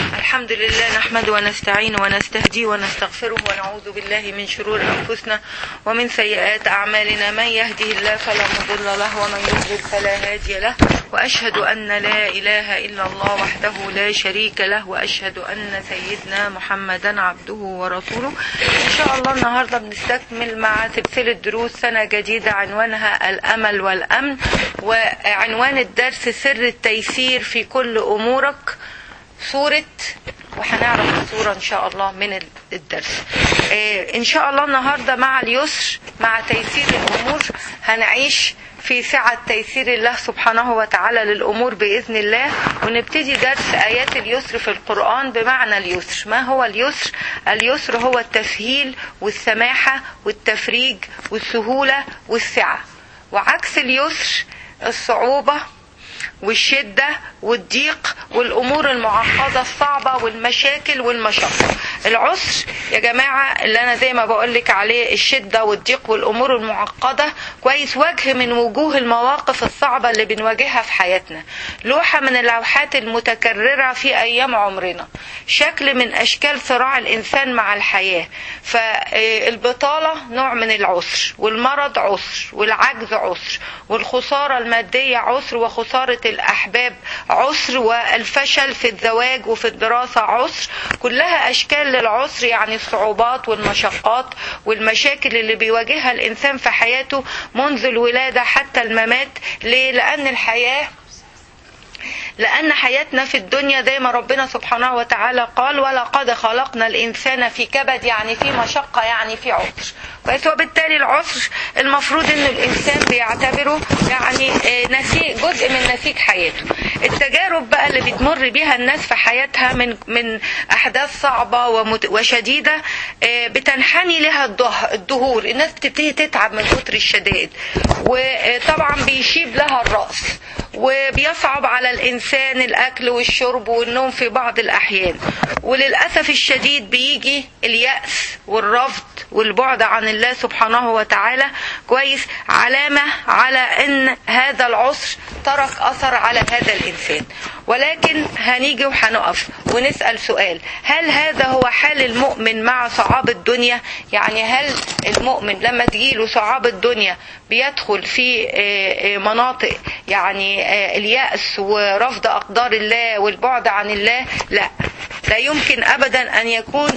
الحمد لله نحمد ونستعين ونستهدي ونستغفره ونعوذ بالله من شرور أنفسنا ومن سيئات أعمالنا. من يهده الله فلا مضل له ومن يضلل فلا هادي له، وأشهد أن لا إله إلا الله وحده لا شريك له، وأشهد أن سيدنا محمدا عبده ورسوله. إن شاء الله النهاردة بنستكمل مع سلسلة دروس سنة جديدة عنوانها الأمل والأمن، وعنوان الدرس سر التيسير في كل أمورك. وهنعرف الصورة إن شاء الله من الدرس. إن شاء الله النهاردة مع اليسر، مع تيسير الأمور، هنعيش في سعة تيسير الله سبحانه وتعالى للأمور بإذن الله. ونبتدي درس آيات اليسر في القرآن بمعنى اليسر. ما هو اليسر؟ اليسر هو التسهيل والسماحة والتفريج والسهولة والسعة، وعكس اليسر الصعوبة والشدة والضيق والأمور المعقدة الصعبة والمشاكل والمشقة. العسر يا جماعة اللي أنا زي ما بقولك عليه الشدة والضيق والأمور المعقدة، كويس، وجه من وجوه المواقف الصعبة اللي بنواجهها في حياتنا، لوحة من اللوحات المتكررة في أيام عمرنا، شكل من أشكال صراع الإنسان مع الحياة. فالبطالة نوع من العسر، والمرض عسر، والعجز عسر، والخسارة المادية عسر، وخسارة الأحباب عسر، والفشل في الزواج وفي الدراسة عسر. كلها أشكال للعسر، يعني الصعوبات والمشقات والمشاكل اللي بيواجهها الإنسان في حياته منذ الولادة حتى الممات. ليه؟ لأن حياتنا في الدنيا زي ما ربنا سبحانه وتعالى قال: ولقد خلقنا الإنسان في كبد، يعني في مشقة، يعني في عسر. وبالتالي العسر المفروض ان الانسان بيعتبره يعني جزء من نسيج حياته. التجارب بقى اللي بتمر بيها الناس في حياتها من احداث صعبة وشديدة بتنحني لها الدهور. الناس بتبتدي تتعب من كتر الشدائد، وطبعا بيشيب لها الرأس، وبيصعب على الإنسان الأكل والشرب والنوم في بعض الأحيان. وللأسف الشديد بيجي اليأس والرفض والبعد عن الله سبحانه وتعالى، كويس، علامة على أن هذا العسر ترك أثر على هذا الإنسان. ولكن هنيجي وهنقف ونسأل سؤال: هل هذا هو حال المؤمن مع صعاب الدنيا؟ يعني هل المؤمن لما تجيله صعاب الدنيا بيدخل في مناطق يعني اليأس ورفض أقدار الله والبعد عن الله؟ لا يمكن أبدا أن يكون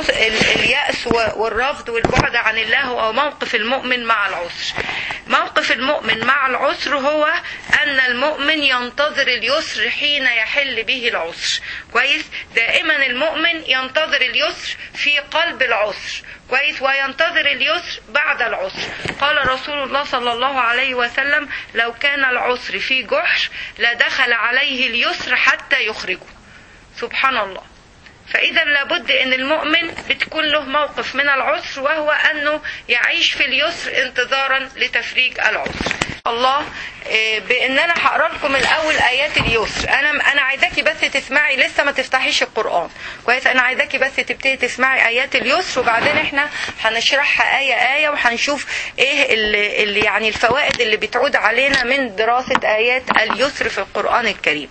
اليأس والرفض والبعد عن الله هو موقف المؤمن مع العسر. موقف المؤمن مع العسر هو أن المؤمن ينتظر اليسر حين يحل به العسر، كويس. دائما المؤمن ينتظر اليسر في قلب العسر، كويس، وينتظر اليسر بعد العسر. قال رسول الله صلى الله عليه وسلم: لو كان العسر في جحر لدخل عليه اليسر حتى يخرجه. سبحان الله. فإذا لابد أن المؤمن بتكون له موقف من العسر، وهو أنه يعيش في اليسر انتظارا لتفريج العسر. الله بأن أنا هقرأ لكم الأول آيات اليسر. أنا عايزاكي بس تسمعي، لسه ما تفتحيش القرآن، كويس. أنا عايزاكي بس تبتدي تسمعي آيات اليسر، وبعدين إحنا هنشرحها آية ونشوف إيه اللي يعني الفوائد اللي بتعود علينا من دراسة آيات اليسر في القرآن الكريم.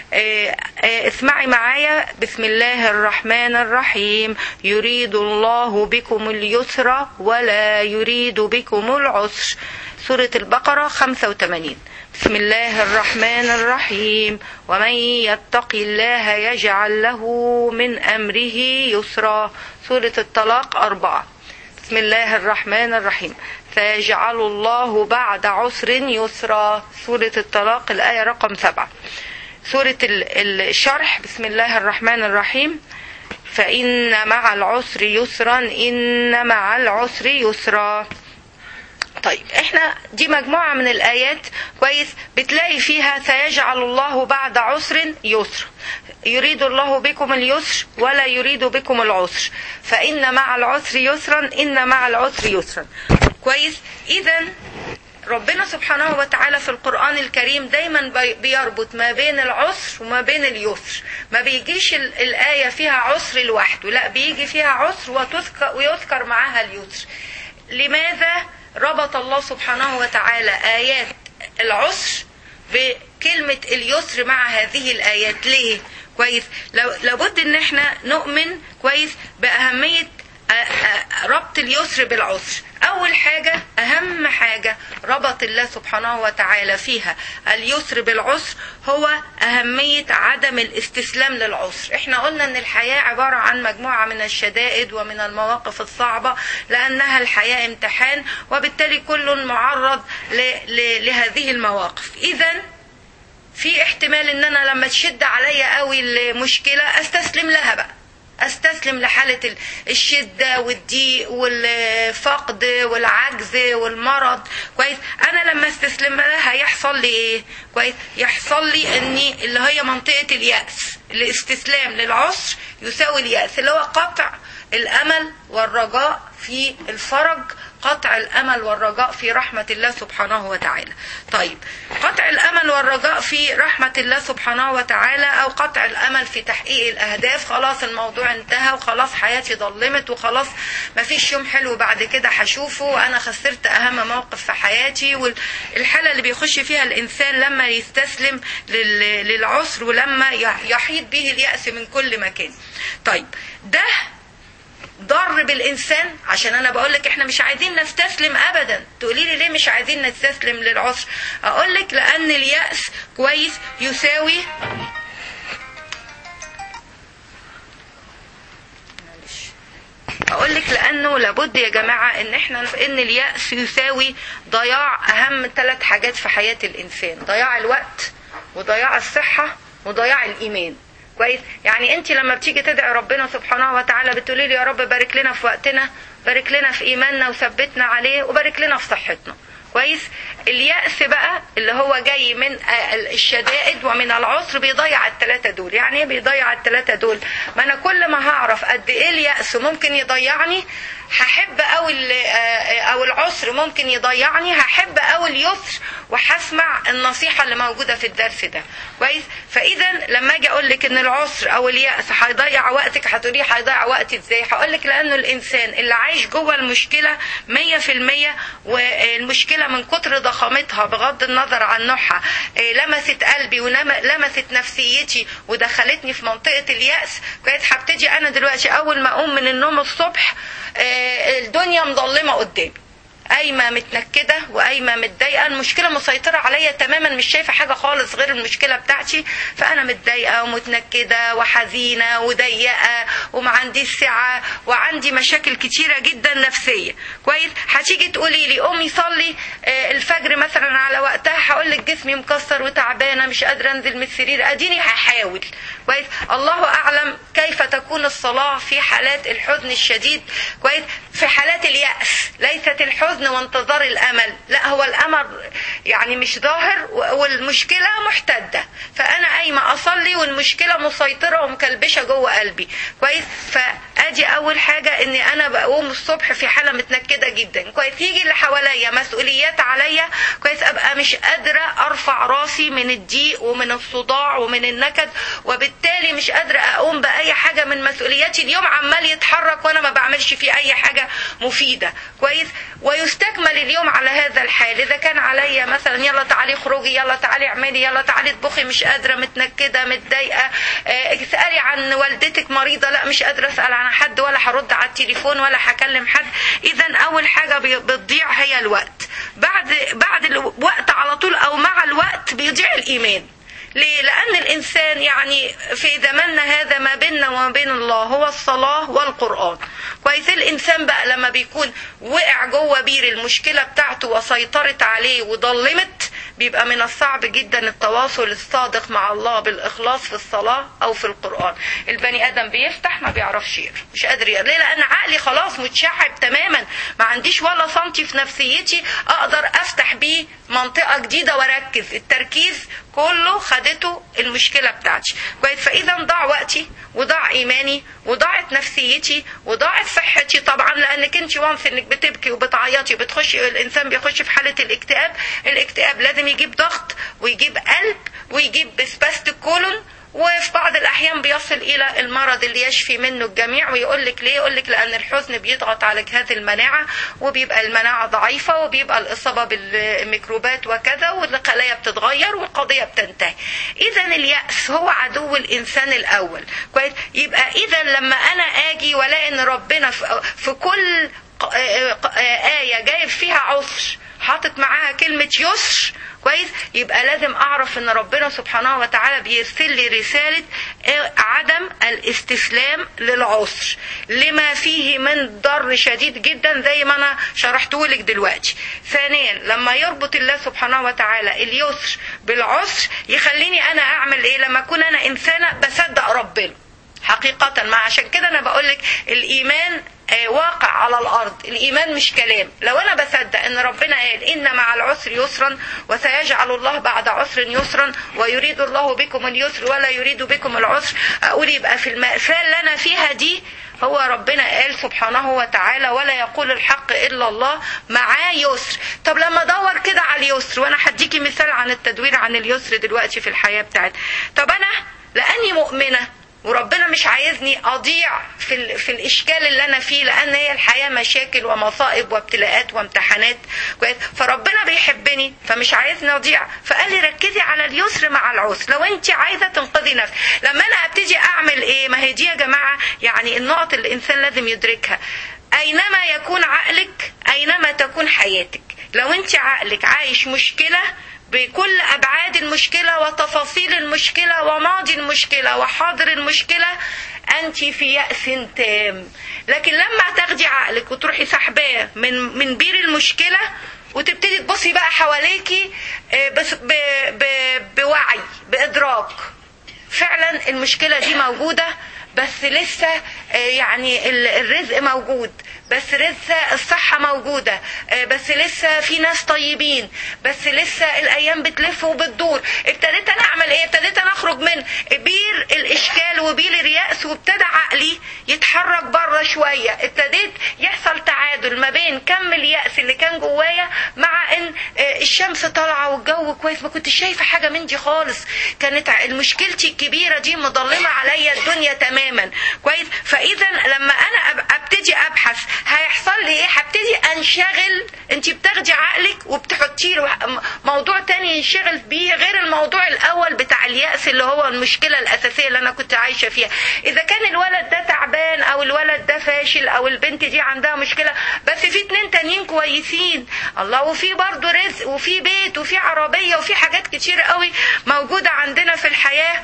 اسمعي معايا: بسم الله الرحمن الرحيم. يريد الله بكم اليسر ولا يريد بكم العسر. سورة البقرة 85. بسم الله الرحمن الرحيم. ومن يتق الله يجعل له من أمره يسرا. سورة الطلاق 4. بسم الله الرحمن الرحيم. فيجعل الله بعد عسر يسرا. سورة الطلاق الآية رقم 7. سورة الشرح. بسم الله الرحمن الرحيم. فإن مع العسر يسرا، إن مع العسر يسرا. طيب، احنا دي مجموعة من الآيات، كويس، بتلاقي فيها سيجعل الله بعد عسر يسر. يريد الله بكم اليسر ولا يريد بكم العسر. فإن مع العسر يسرا، إن مع العسر يسرا، كويس. إذا ربنا سبحانه وتعالى في القرآن الكريم دايما بيربط ما بين العسر وما بين اليسر. ما بيجيش الآية فيها عسر لوحده، لا، بيجي فيها عسر ويذكر معها اليسر. لماذا ربط الله سبحانه وتعالى آيات العسر بكلمة اليسر مع هذه الآيات؟ ليه؟ كويس. لابد ان احنا نؤمن كويس باهمية ربط اليسر بالعسر. اول حاجة اهم حاجة ربط الله سبحانه وتعالى فيها اليسر بالعسر هو اهمية عدم الاستسلام للعسر. احنا قلنا ان الحياة عبارة عن مجموعة من الشدائد ومن المواقف الصعبة، لانها الحياة امتحان، وبالتالي كل معرض لهذه المواقف. اذا في احتمال ان انا لما تشد عليا قوي المشكلة استسلم لها بقى، استسلم لحالة الشدة والضيق والفقد والعجز والمرض. كويس. انا لما استسلم لها يحصل لي ايه؟ كويس. يحصل لي اني اللي هي منطقة اليأس. الاستسلام للعسر يساوي اليأس، اللي هو قطع الامل والرجاء في الفرج، قطع الامل والرجاء في رحمة الله سبحانه وتعالى. طيب، قطع الامل والرجاء في رحمة الله سبحانه وتعالى او قطع الامل في تحقيق الاهداف، خلاص الموضوع انتهى وخلاص حياتي ضلمت وخلاص مفيش يوم حلو بعد كده هشوفه وانا خسرت اهم موقف في حياتي. والحالة اللي بيخش فيها الانسان لما يستسلم للعسر ولما يحيط به اليأس من كل مكان. طيب، ده ضر بالإنسان. عشان أنا بقولك إحنا مش عايزين نستسلم أبدا. تقولي لي ليه مش عايزين نستسلم للعسر؟ أقولك لأن اليأس كويس يساوي أقولك لأنه لابد يا جماعة إن اليأس يساوي ضياع أهم 3 حاجات في حياة الإنسان: ضياع الوقت وضياع الصحة وضياع الإيمان. كويس. يعني انت لما بتيجي تدعي ربنا سبحانه وتعالى بتقولي له يا رب بارك لنا في وقتنا، بارك لنا في ايماننا وثبتنا عليه، وبارك لنا في صحتنا. كويس. اليأس بقى اللي هو جاي من الشدائد ومن العسر بيضيع ال3 دول. يعني ايه بيضيع ال3 دول؟ ما انا كل ما هعرف قد ايه اليأس ممكن يضيعني هحب او العسر ممكن يضيعني، هحب او اليسر وهسمع النصيحة اللي موجودة في الدرس ده. كويس. فاذا لما اجي اقول لك ان العسر او اليأس هيضيع وقتك، هتقولي هيضيع وقتي ازاي؟ هقول لك لانه الانسان اللي عايش جوه المشكلة 100%، والمشكلة من كتر ضخامتها بغض النظر عن نوعها لمست قلبي ولمست نفسيتي ودخلتني في منطقة اليأس. كويس. هبتدي انا دلوقتي اول ما اقوم من النوم الصبح الدنيا مظلمة قدامي، قايمة متنكدة وقايمة متضايقة، المشكلة مسيطرة عليا تماما، مش شايفة حاجة خالص غير المشكلة بتاعتي، فأنا متضايقة ومتنكدة وحزينة وضيقة وما عنديش سعة وعندي مشاكل كتيرة جدا نفسية. كويس. هتيجي تقولي لي قومي صلي الفجر مثلا على وقتها، هقول لك جسمي مكسر وتعبانة مش قادرة انزل من السرير، اديني هحاول. كويس. الله أعلم كيف تكون الصلاة في حالات الحزن الشديد. كويس. في حالات اليأس ليست الحزن وانتظار الأمل، لا، هو الأمر يعني مش ظاهر والمشكلة محتدة، فأنا قايمة أصلي والمشكلة مسيطرة ومكلبشة جوه قلبي. كويس. فأدي أول حاجة إني أنا بقوم الصبح في حالة متنكدة جدا. كويس. يجي اللي حواليا مسؤوليات عليا. كويس. أبقى مش قادرة أرفع راسي من الضيق ومن الصداع ومن النكد، وبالتالي مش قادرة أقوم بأي حاجة من مسؤولياتي. اليوم عمال يتحرك وأنا ما بعملش فيه أي حاجة مفيدة. كويس. ويستكمل اليوم على هذا الحال. إذا كان عليا مثلا يلا تعالي خروجي، يلا تعالي اعملي، يلا تعالي اطبخي، مش قادرة، متنكدة، متضايقة، اسألي عن والدتك مريضة، لا مش قادرة أسأل عن حد ولا هرد على التليفون ولا هكلم حد. إذا أول حاجة بتضيع هي الوقت. بعد الوقت على طول أو مع الوقت بيضيع الإيمان. ليه؟ لأن الإنسان يعني في زماننا هذا ما بيننا وما بين الله هو الصلاة والقرآن. كويس. الإنسان بقى لما بيكون وقع جوه بير المشكلة بتاعته وسيطرت عليه وضلمت، بيبقى من الصعب جدا التواصل الصادق مع الله بالإخلاص في الصلاة أو في القرآن. البني آدم بيفتح ما بيعرفش يقرأ، مش قادر يقرأ. ليه؟ لأن عقلي خلاص متشعب تماما، ما عنديش ولا سنتي في نفسيتي أقدر أفتح بيه منطقة جديدة وأركز. التركيز كله خدته المشكلة بتاعتي. كويس. فإذا ضاع وقتي وضاع إيماني وضاعت نفسيتي وضاعت صحتي طبعا، لأنك انت وانس انك بتبكي وبتعيطي الإنسان بيخش في حالة الاكتئاب. الاكتئاب لازم يجيب ضغط ويجيب قلب ويجيب سباست الكولون، وفي بعض الأحيان يصل الى المرض اللي يشفي منه الجميع. ويقول لك ليه؟ يقول لك لان الحزن بيضغط على جهاز المناعة، وبيبقى المناعة ضعيفة، وبيبقى الاصابة بالميكروبات وكذا، والخلايا بتتغير والقضية بتنتهي. اذا اليأس هو عدو الانسان الاول. كويس؟ يبقى اذا لما انا اجي والاقي ان ربنا في كل آية جايب فيها عسر حاطط معاها كلمة يسر، كويس، يبقى لازم اعرف ان ربنا سبحانه وتعالى بيرسل لي رسالة عدم الاستسلام للعسر لما فيه من ضر شديد جدا زي ما انا شرحته لك دلوقتي. ثانيا، لما يربط الله سبحانه وتعالى اليسر بالعسر يخليني انا اعمل ايه؟ لما اكون انا انسانة بصدق ربنا حقيقة. ما عشان كده انا بقولك الايمان واقع على الارض، الايمان مش كلام. لو انا بصدق ان ربنا قال ان مع العسر يسرا وسيجعل الله بعد عسر يسرا ويريد الله بكم اليسر ولا يريد بكم العسر، اقول يبقى في المأساة اللي انا فيها دي هو ربنا قال سبحانه وتعالى ولا يقول الحق الا الله معاه يسر. طب لما ادور كده على اليسر، وانا هديكي مثال عن التدوير عن اليسر دلوقتي في الحياة بتاعتي. طب انا لاني مؤمنة وربنا مش عايزني اضيع في الاشكال اللي انا فيه، لان هي الحياة مشاكل ومصائب وابتلاءات وامتحانات، فربنا بيحبني فمش عايزني اضيع، فقال لي ركزي على اليسر مع العسر لو انت عايزة تنقذي نفسك. لما انا ابتدي اعمل ايه؟ ما هي دي يا جماعة يعني النقط اللي الانسان لازم يدركها. اينما يكون عقلك اينما تكون حياتك. لو انت عقلك عايش مشكلة بكل أبعاد المشكلة وتفاصيل المشكلة وماضي المشكلة وحاضر المشكلة، أنت في يأس تام. لكن لما تاخدي عقلك وتروحي سحباه من بير المشكلة وتبتدي تبصي بقى حواليكي بس بوعي بإدراك، فعلا المشكلة دي موجودة بس لسه يعني الرزق موجود، بس لسه الصحة موجودة، بس لسه في ناس طيبين، بس لسه الأيام بتلف وبتدور. ابتديت أنا أعمل إيه؟ ابتديت أنا أخرج من بير الإشكال وبير اليأس، وابتدى عقلي يتحرك بره شوية. ابتديت يحصل تعادل ما بين كم اليأس اللي كان جوايا مع إن الشمس طالعة والجو كويس، ما كنت شايفة حاجة من دي خالص، كانت مشكلتي الكبيرة دي مضلمة عليا الدنيا تماما، كويس. فإذا لما أنا ابتدي أبحث هيحصل لي ايه؟ هبتدي انشغل. انت بتاخدي عقلك وبتحطي له موضوع تاني ينشغل بيه غير الموضوع الاول بتاع اليأس اللي هو المشكلة الاساسية اللي انا كنت عايشة فيها. اذا كان الولد ده تعبان او الولد ده فاشل او البنت دي عندها مشكلة، بس في 2 تانيين كويسين، الله، وفي برضو رزق وفي بيت وفي عربية وفي حاجات كتير قوي موجودة عندنا في الحياة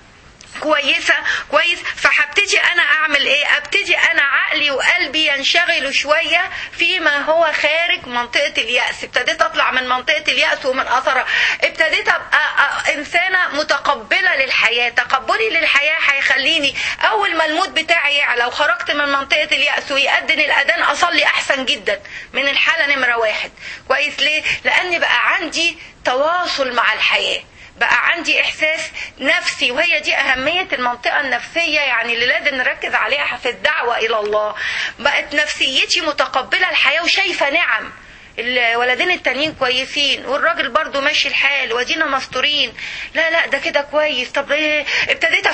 كويسة، كويس. فهبتدي انا اعمل ايه؟ ابتدي انا عقلي وقلبي ينشغلوا شوية فيما هو خارج منطقة اليأس. ابتديت اطلع من منطقة اليأس ومن اثرها، ابتديت ابقى انسانة متقبلة للحياة. تقبلي للحياة هيخليني اول ما المود بتاعي يعلى وخرجت من منطقة اليأس ويأذن الاذان اصلي احسن جدا من الحالة نمرة 1، كويس. ليه؟ لاني بقى عندي تواصل مع الحياة، بقى عندي احساس نفسي، وهي دي اهمية المنطقة النفسية يعني اللي لازم نركز عليها في الدعوة الى الله. بقت نفسيتي متقبلة الحياة وشايفة نعم، الولدين التانيين كويسين والراجل برضو ماشي الحال ودينا مستورين، لا ده كده كويس. طب ايه؟ ابتديت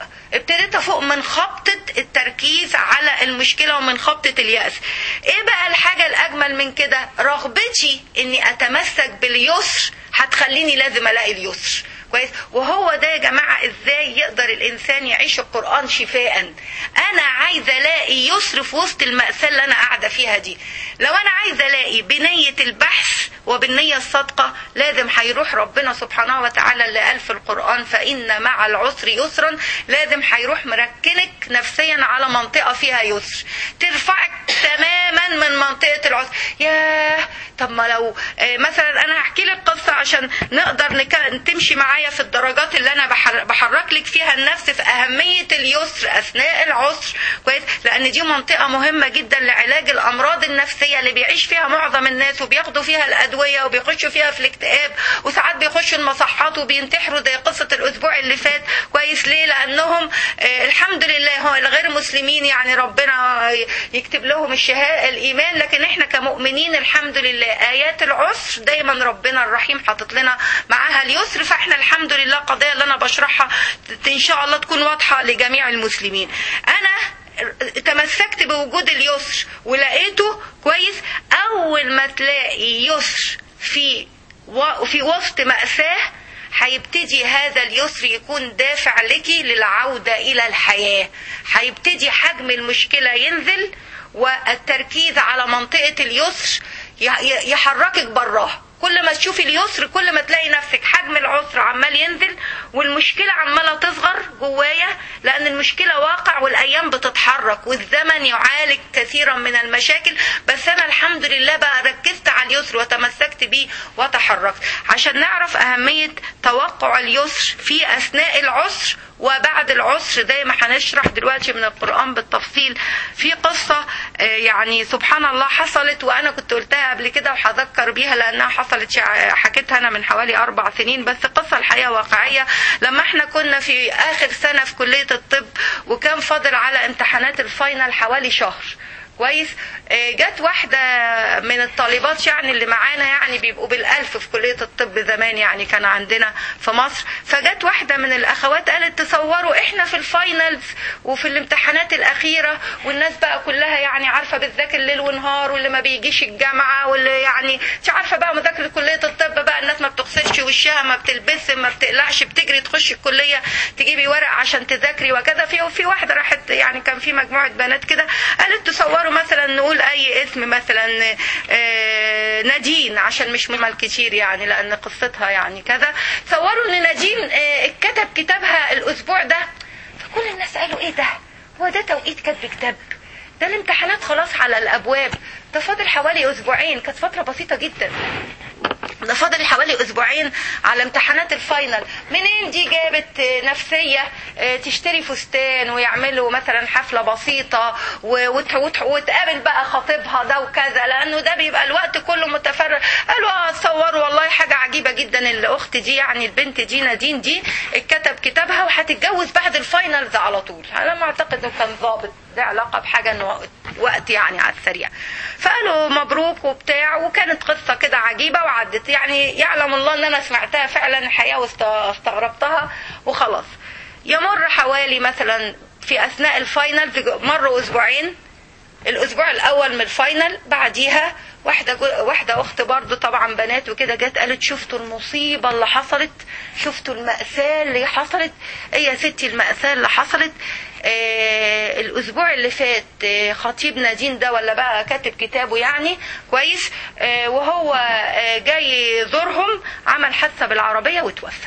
افوق من خبطة التركيز على المشكلة ومن خبطة اليأس. ايه بقى الحاجة الاجمل من كده؟ رغبتي اني اتمسك باليسر هتخليني لازم الاقي اليسر، كويس. وهو ده يا جماعة ازاي يقدر الانسان يعيش القرآن شفاء. انا عايزة الاقي يسر في وسط المأساة اللي انا قاعدة فيها دي. لو انا عايزة الاقي بنية البحث وبالنية الصادقة، لازم هيروح ربنا سبحانه وتعالى اللي قال في القرآن فإن مع العسر يسرا، لازم هيروح مركنك نفسيا على منطقة فيها يسر، ترفعك تماما من منطقة العسر. ياه، طب ما لو مثلا انا هحكي لك قصة عشان نقدر تمشي معايا في الدرجات اللي انا بحرك لك فيها النفس في اهمية اليسر اثناء العسر، كويس. لان دي منطقة مهمة جدا لعلاج الامراض النفسية اللي بيعيش فيها معظم الناس وبياخدوا فيها الادوية ادويه وبيخشوا فيها في الاكتئاب، وساعات بيخشوا المصحات وبينتحروا زي قصه الاسبوع اللي فات. كويس ليه؟ لانهم الحمد لله هو الغير مسلمين يعني ربنا يكتب لهم الشهاده الايمان، لكن احنا كمؤمنين الحمد لله ايات العسر دايما ربنا الرحيم حاطط لنا معاها اليسر، فاحنا الحمد لله القضيه اللي انا بشرحها ان شاء الله تكون واضحه لجميع المسلمين. انا تمسكت بوجود اليسر ولقيته كويس. اول ما تلاقي يسر في وسط مأساة هيبتدي هذا اليسر يكون دافع لك للعودة إلى الحياة، هيبتدي حجم المشكلة ينزل والتركيز على منطقة اليسر يحركك براها. كل ما تشوفي اليسر كل ما تلاقي نفسك حجم العسر عمال ينزل والمشكلة عمالة تصغر جوايا، لأن المشكلة واقع والأيام بتتحرك والزمن يعالج كثيرا من المشاكل، بس أنا الحمد لله بقى ركزت على اليسر وتمسكت بيه وتحركت. عشان نعرف أهمية توقع اليسر في أثناء العسر وبعد العسر زي ما هنشرح دلوقتي من القرآن بالتفصيل. في قصة يعني سبحان الله حصلت، وأنا كنت قلتها قبل كده وهذكر بيها لأنها حصلت، حكيتها أنا من حوالي 4 سنين، بس قصة الحقيقة واقعية. لما احنا كنا في آخر سنة في كلية الطب وكان فاضل على امتحانات الفاينل حوالي شهر كويس، جت واحدة من الطالبات يعني اللي معانا يعني بيبقوا بالألف في كلية الطب زمان يعني كان عندنا في مصر، فجت واحدة من الأخوات قالت تصوروا احنا في الفاينلز وفي الامتحانات الأخيرة والناس بقى كلها يعني عارفة بتذاكر ليل ونهار واللي ما بيجيش الجامعة واللي يعني انت عارفة بقى مذاكرة كلية الطب بقى الناس ما بتغسلش وشها ما بتلبسم ما بتقلعش بتجري تخش الكلية تجيبي ورق عشان تذاكري وكذا. في واحدة راحت يعني كان في مجموعة بنات كده قالت تصوروا مثلا نقول اي اسم مثلا نادين عشان مش مال كتير يعني لان قصتها يعني كذا، تصوروا ان نادين اتكتب كتابها الاسبوع ده، فكل الناس قالوا ايه ده، هو ده توقيت كتب كتاب؟ ده الامتحانات خلاص على الابواب، ده فاضل حوالي اسبوعين، كانت فترة بسيطة جدا، ده فاضل حوالي اسبوعين على امتحانات الفاينل. منين دي جابت نفسية تشتري فستان ويعملوا مثلا حفلة بسيطة وتقابل بقى خطيبها ده وكذا، لانه ده بيبقى الوقت كله متفرغ. قالوا تصوروا والله حاجة عجيبة جدا، الاخت دي يعني البنت دي نادين دي اتكتب كتابها وهتتجوز بعد الفاينلز على طول. انا ما اعتقد انه كان ضابط ده علاقة بحاجة انه وقت يعني على السريع. فقالوا مبروك وبتاع، وكانت قصة كده عجيبة وعدت يعني يعلم الله ان انا سمعتها فعلا الحقيقة واستغربتها وخلاص. يمر حوالي مثلا في اثناء الفاينل مروا اسبوعين، الاسبوع الاول من الفاينل بعديها واحدة اخت برضو طبعا بنات وكده جت قالت شفتوا المصيبة اللي حصلت، شفتوا المأساة اللي حصلت. ايه يا ستي المأساة اللي حصلت؟ الاسبوع اللي فات خطيب نادين ده ولا بقى كاتب كتابه يعني كويس، وهو جاي يزورهم عمل حادثة بالعربية وتوفى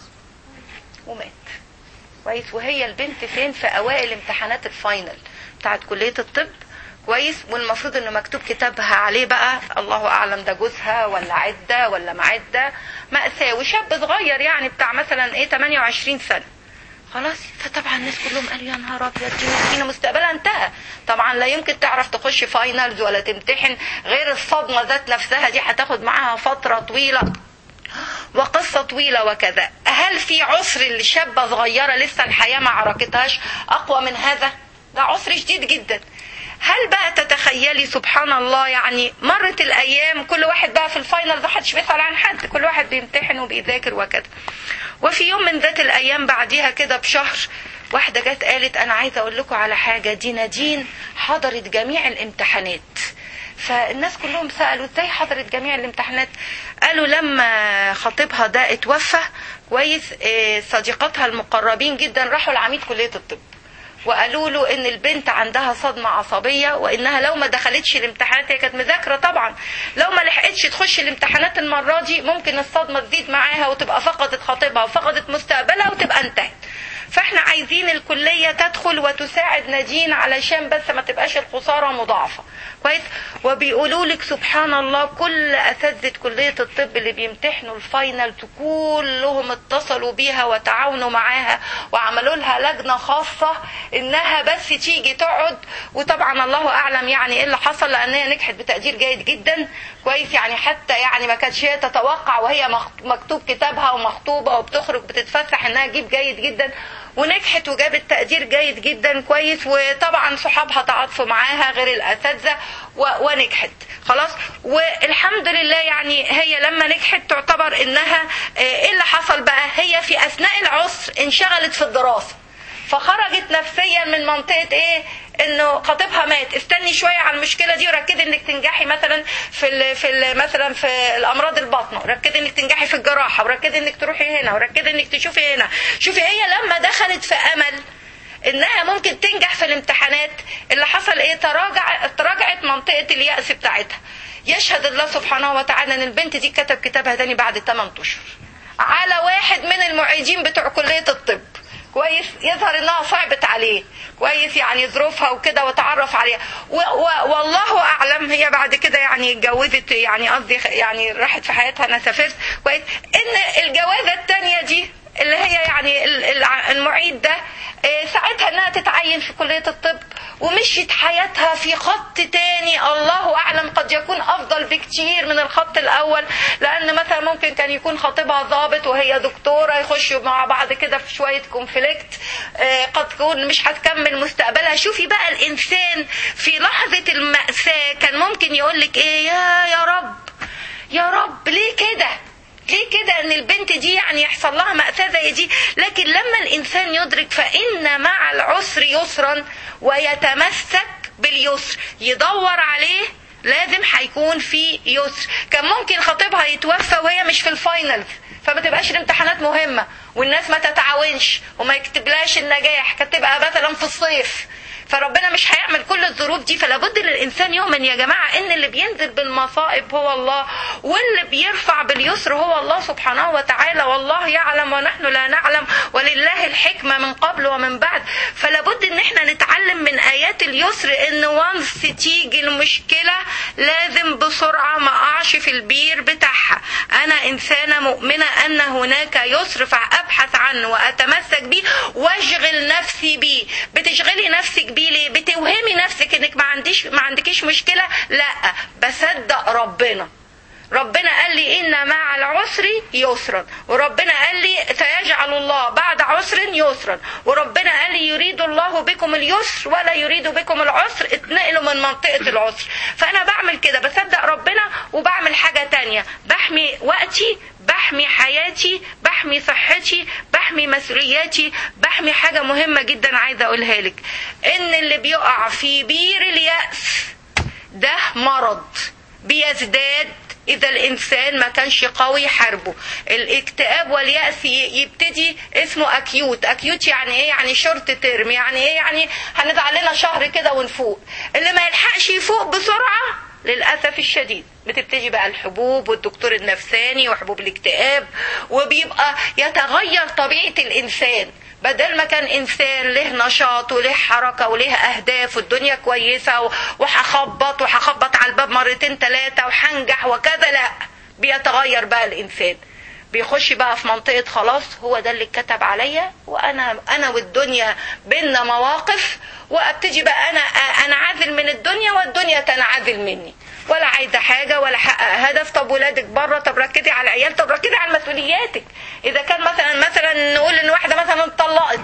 ومات كويس. وهي البنت فين؟ في اوائل امتحانات الفاينل بتاعت كلية الطب كويس، والمفروض انه مكتوب كتابها عليه بقى الله اعلم ده جوزها ولا عدة ولا معدة. مأساة، وشاب صغير يعني بتاع مثلا 28 سنة خلاص. فطبعا الناس كلهم قالوا يا نهار ابيض دي مسكينه مستقبلها انتهى، طبعا لا يمكن تعرف تخش فاينلز ولا تمتحن، غير الصدمه ذات نفسها دي هتاخد معاها فتره طويله وقصه طويله وكذا. هل في عسر لشابه صغيره لسه الحياه ما عركتهاش اقوى من هذا؟ ده عسر شديد جدا. هل بقى تتخيلي سبحان الله يعني مرت الايام كل واحد بقى في الفاينل محدش بيسأل عن حد، كل واحد بيمتحن وبيذاكر وكذا. وفي يوم من ذات الايام بعديها كده بشهر واحدة جت قالت انا عايزة اقول لكم على حاجة، دي نادين حضرت جميع الامتحانات. فالناس كلهم سألوا ازاي حضرت جميع الامتحانات؟ قالوا لما خطيبها ده اتوفى كويس صديقاتها المقربين جدا راحوا لعميد كلية الطب وقالوا له ان البنت عندها صدمة عصبية وانها لو ما دخلتش الامتحانات، هي كانت مذاكرة طبعا، لو ما لحقتش تخش الامتحانات المرة دي ممكن الصدمة تزيد معاها وتبقى فقدت خطيبها وفقدت مستقبلها وتبقى انتهت. فاحنا عايزين الكلية تدخل وتساعد نادين علشان بس ما تبقاش الخسارة مضاعفة. كويس. وبيقولوا لك سبحان الله كل اساتذة كلية الطب اللي بيمتحنوا الفاينل كلهم اتصلوا بيها وتعاونوا معاها وعملوا لها لجنة خاصة انها بس تيجي تقعد. وطبعا الله اعلم يعني ايه اللي حصل، لان هي نجحت بتقدير جيد جدا. كويس. يعني حتى يعني ما كانتش هي تتوقع وهي مكتوب كتابها ومخطوبة وبتخرج بتتفسح انها تجيب جيد جدا، ونجحت وجابت تقدير جيد جدا. كويس. وطبعا صحابها تعاطفوا معاها غير الاساتذه ونجحت خلاص. والحمد لله يعني هي لما نجحت تعتبر انها ايه اللي حصل بقى، هي في اثناء العسر انشغلت في الدراسه، فخرجت نفسيا من منطقه ايه انه خطيبها مات. استني شويه على المشكله دي وركزي انك تنجحي مثلا مثلا في الامراض البطن، وركزي انك تنجحي في الجراحه، وركزي انك تروحي هنا، وركزي انك تشوفي هنا. شوفي هي لما دخلت في امل انها ممكن تنجح في الامتحانات، اللي حصل ايه، تراجعت منطقه اليأس بتاعتها. يشهد الله سبحانه وتعالى ان البنت دي كتب كتابها تاني بعد 8 اشهر على واحد من المعيدين بتوع كليه الطب. كويس. يظهر انها صعبت عليه. كويس. يعني ظروفها وكده وتعرف عليها والله اعلم هي بعد كده يعني اتجوزت، يعني قصدي يعني راحت في حياتها. انا سافرت. كويس. ان الجوازه الثانيه دي اللي هي يعني المعيد ده ساعتها انها تتعين في كلية الطب ومشيت حياتها في خط تاني الله اعلم قد يكون افضل بكتير من الخط الاول، لان مثلا ممكن كان يكون خطيبها ضابط وهي دكتورة، يخشوا مع بعض كده في شوية كونفليكت، قد تكون مش هتكمل مستقبلها. شوفي بقى الانسان في لحظة المأساة كان ممكن يقولك ايه، يا رب يا رب ليه كده، ليه كده ان البنت دي يعني يحصل لها مأساة زي دي. لكن لما الانسان يدرك فإن مع العسر يسرا ويتمسك باليسر، يدور عليه لازم هيكون في يسر. كان ممكن خطيبها يتوفى وهي مش في الفاينل، فما تبقاش الامتحانات مهمة والناس ما تتعاونش وما يكتبلاش النجاح، كانت تبقى مثلا في الصيف. فربنا مش هيعمل كل الظروف دي. فلا بد للإنسان يؤمن يا جماعة ان اللي بينزل بالمصائب هو الله، واللي بيرفع باليسر هو الله سبحانه وتعالى، والله يعلم ونحن لا نعلم، ولله الحكمة من قبل ومن بعد. فلا بد ان احنا نتعلم من آيات اليسر ان وانس تيجي المشكلة لازم بسرعة ما اقعش في البير بتاعها. انا انسانة مؤمنة ان هناك يسر فابحث عنه واتمسك بيه واشغل نفسي بيه. بتشغلي نفسك بيه ليه؟ بتوهمي نفسك انك ما عندكيش مشكلة. لا، بصدق ربنا قال لي إن مع العسر يسرا، وربنا قال لي سيجعل الله بعد عسر يسرا، وربنا قال لي يريد الله بكم اليسر ولا يريد بكم العسر، اتنقلوا من منطقة العسر. فأنا بعمل كده، بصدق ربنا وبعمل حاجة تانية، بحمي وقتي، بحمي حياتي، بحمي صحتي، بحمي مسؤولياتي، بحمي حاجة مهمة جدا عايزة أقولها لك، إن اللي بيقع في بير اليأس ده مرض بيزداد إذا الإنسان ما كانش قوي يحاربه. الاكتئاب واليأس يبتدي اسمه أكيوت يعني إيه؟ يعني شورت تيرم، يعني إيه؟ يعني هنزعل لنا شهر كده ونفوق. اللي ما يلحقش يفوق بسرعة للأسف الشديد بتبتدي بقى الحبوب والدكتور النفساني وحبوب الاكتئاب، وبيبقى يتغير طبيعة الإنسان. بدل ما كان إنسان له نشاط وله حركة وله أهداف والدنيا كويسة وهخبط على الباب مرتين 3 وهنجح وكذا، لا، بيتغير بقى الإنسان، بيخش بقى في منطقة خلاص هو ده اللي اتكتب عليا، وأنا والدنيا بينا مواقف، وابتدي بقى أنا أنعزل من الدنيا والدنيا تنعزل مني، ولا عايزة حاجة ولا حقق هدف. طب ولادك بره، طب ركزي على العيال، طب ركزي على مسؤولياتك. إذا كان مثلا نقول إن واحدة مثلا اتطلقت،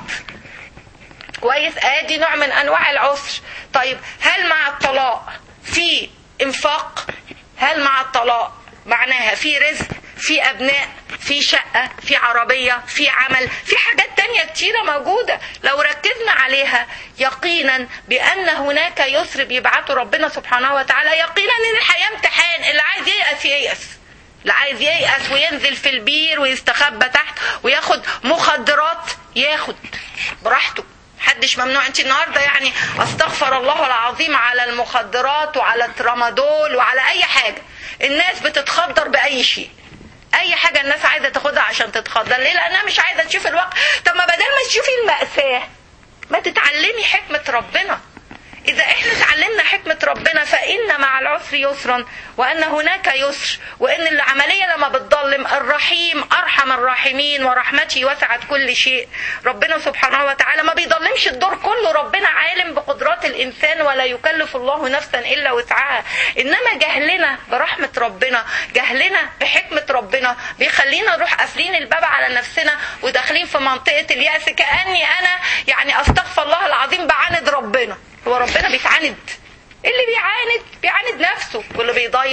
كويس، ادي نوع من أنواع العسر. طيب هل مع الطلاق في إنفاق؟ هل مع الطلاق معناها في رزق، في أبناء، في شقة، في عربية، في عمل، في حاجات تانية كتيرة موجودة لو ركزنا عليها يقينا بأن هناك يسر بيبعته ربنا سبحانه وتعالى. يقينا ان الحياة امتحان، اللي عايز ييأس ييأس، اللي عايز ييأس وينزل في البير ويستخبى تحت وياخد مخدرات ياخد براحته، محدش ممنوع. انت النهارده يعني استغفر الله العظيم على المخدرات وعلى الترامادول وعلى اي حاجة، الناس بتتخدر بأي شيء، اي حاجه الناس عايزه تاخدها عشان تتخدر. ليه؟ لانها مش عايزه تشوف الواقع. طب ما بدل ما تشوفي المأساة ما تتعلمي حكمه ربنا. إذا إحنا تعلمنا حكمة ربنا فإن مع العسر يسرا، وأن هناك يسر، وأن العملية لما بتضلم الرحيم أرحم الراحمين ورحمته وسعت كل شيء. ربنا سبحانه وتعالى ما بيضلمش الدور كله. ربنا عالم بقدرات الإنسان ولا يكلف الله نفسا إلا وسعها. إنما جهلنا برحمة ربنا، جهلنا بحكمة ربنا بيخلينا نروح قافلين الباب على نفسنا وداخلين في منطقة اليأس، كأني أنا يعني أستغفر الله العظيم بعاند ربنا. هو ربنا بيتعاند؟ اللي بيعاند نفسه، واللي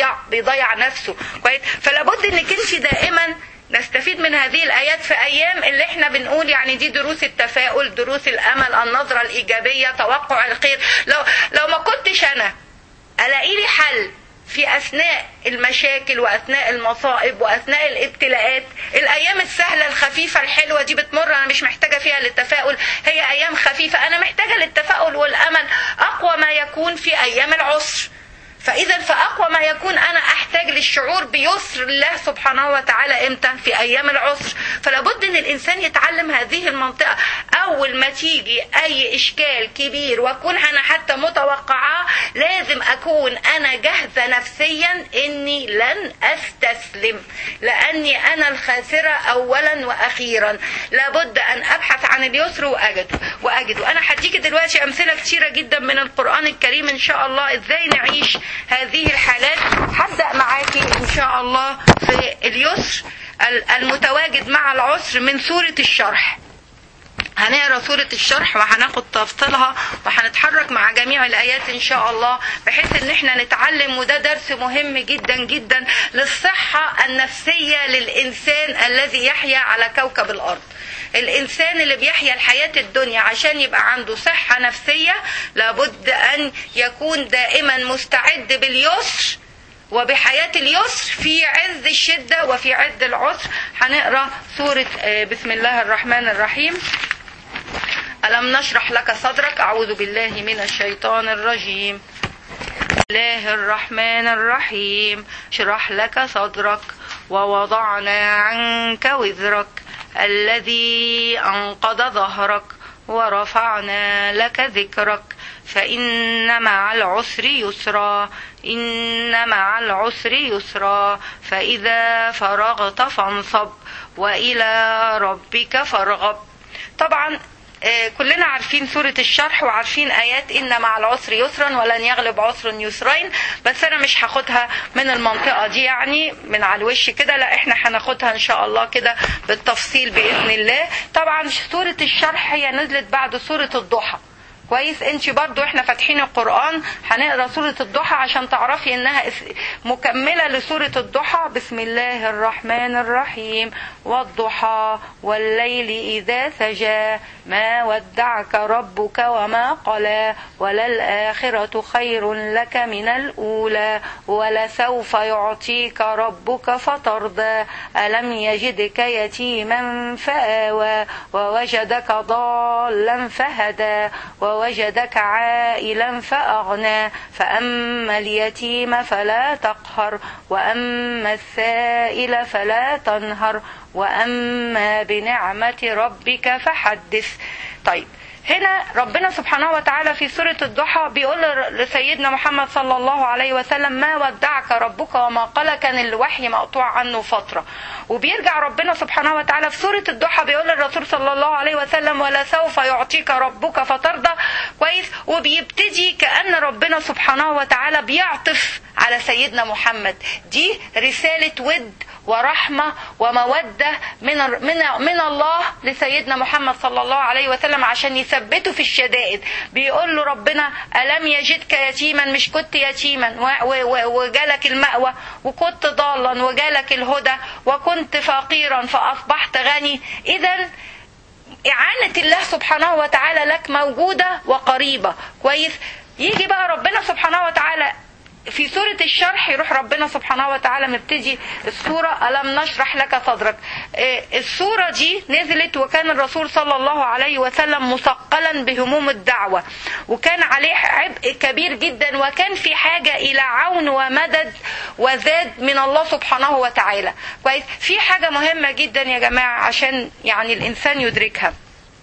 بيضيع نفسه. كويس؟ فلا بد انك انت دائما نستفيد من هذه الايات في ايام اللي احنا بنقول يعني دي دروس التفاؤل، دروس الامل، النظرة الايجابية، توقع الخير. لو ما كنتش انا الاقي لي حل في أثناء المشاكل وأثناء المصائب وأثناء الابتلاءات، الأيام السهلة الخفيفة الحلوة دي بتمر، أنا مش محتاجة فيها للتفاؤل، هي أيام خفيفة. أنا محتاجة للتفاؤل والأمل أقوى ما يكون في أيام العسر. فإذا فأقوى ما يكون أنا أحتاج للشعور بيسر الله سبحانه وتعالى إمتى؟ في أيام العسر. فلابد أن الإنسان يتعلم هذه المنطقة. أول ما تيجي أي إشكال كبير وأكون أنا حتى متوقعة، لازم أكون أنا جاهزة نفسيا إني لن أستسلم، لأني أنا الخاسرة أولا وأخيرا. لابد أن أبحث عن اليسر وأجده. أنا هديك دلوقتي أمثلة كتيرة جدا من القرآن الكريم إن شاء الله إزاي نعيش هذه الحالات. هبدأ معاكي إن شاء الله في اليسر المتواجد مع العسر من سورة الشرح. هنقرأ سورة الشرح وهناخد تفصيلها وهنتحرك مع جميع الآيات إن شاء الله، بحيث إن احنا نتعلم. وده درس مهم جدا جدا للصحة النفسية للإنسان الذي يحيا على كوكب الأرض. الإنسان اللي بيحيا الحياة الدنيا عشان يبقى عنده صحة نفسية لابد أن يكون دائما مستعد باليسر وبحياة اليسر في عز الشدة وفي عز العسر. هنقرأ سورة بسم الله الرحمن الرحيم. ألم نشرح لك صدرك. أعوذ بالله من الشيطان الرجيم. بسم الله الرحمن الرحيم. اشرح لك صدرك ووضعنا عنك وزرك الذي أنقض ظهرك ورفعنا لك ذكرك فإن مع العسر يسرا إن مع العسر يسرا فإذا فرغت فانصب وإلى ربك فارغب. طبعا كلنا عارفين سورة الشرح وعارفين آيات إن مع العسر يسرا ولن يغلب عسر يسرين، بس أنا مش هاخدها من المنطقة دي يعني من على الوش كده، لا احنا هناخدها إن شاء الله كده بالتفصيل بإذن الله. طبعا سورة الشرح هي نزلت بعد سورة الضحى. كويس؟ انت برضو احنا فاتحين القرآن هنقرأ سورة الضحى عشان تعرفي انها مكملة لسورة الضحى. بسم الله الرحمن الرحيم. والضحى والليل إذا سجى ما ودعك ربك وما قلى وللآخرة خير لك من الأولى ولسوف يعطيك ربك فترضى ألم يجدك يتيما فآوى ووجدك ضالا فهدى ووجدك عائلا فأغنى فأما اليتيم فلا تقهر وأما السائل فلا تنهر وأما بنعمة ربك فحدث. طيب هنا ربنا سبحانه وتعالى في سورة الضحى بيقول لسيدنا محمد صلى الله عليه وسلم ما ودعك ربك وما قلى. كان الوحي مقطوع عنه فترة، وبيرجع ربنا سبحانه وتعالى في سورة الضحى بيقول للرسول صلى الله عليه وسلم ولسوف يعطيك ربك فترضى. كويس؟ وبيبتدي كأن ربنا سبحانه وتعالى بيعطف على سيدنا محمد. دي رسالة ود ورحمة ومودة من الله لسيدنا محمد صلى الله عليه وسلم عشان يثبته في الشدائد. بيقول له ربنا ألم يجدك يتيما، مش كنت يتيما وجالك المأوى، وكنت ضالا وجالك الهدى، وكنت فقيرا فأصبحت غني. إذن إعانة الله سبحانه وتعالى لك موجودة وقريبة. كويس؟ يجي بقى ربنا سبحانه وتعالى في سورة الشرح يروح ربنا سبحانه وتعالى مبتدي السورة ألم نشرح لك صدرك. السورة دي نزلت وكان الرسول صلى الله عليه وسلم مثقلا بهموم الدعوة، وكان عليه عبء كبير جدا، وكان في حاجة إلى عون ومدد وزاد من الله سبحانه وتعالى. كويس. في حاجة مهمة جدا يا جماعة عشان يعني الإنسان يدركها.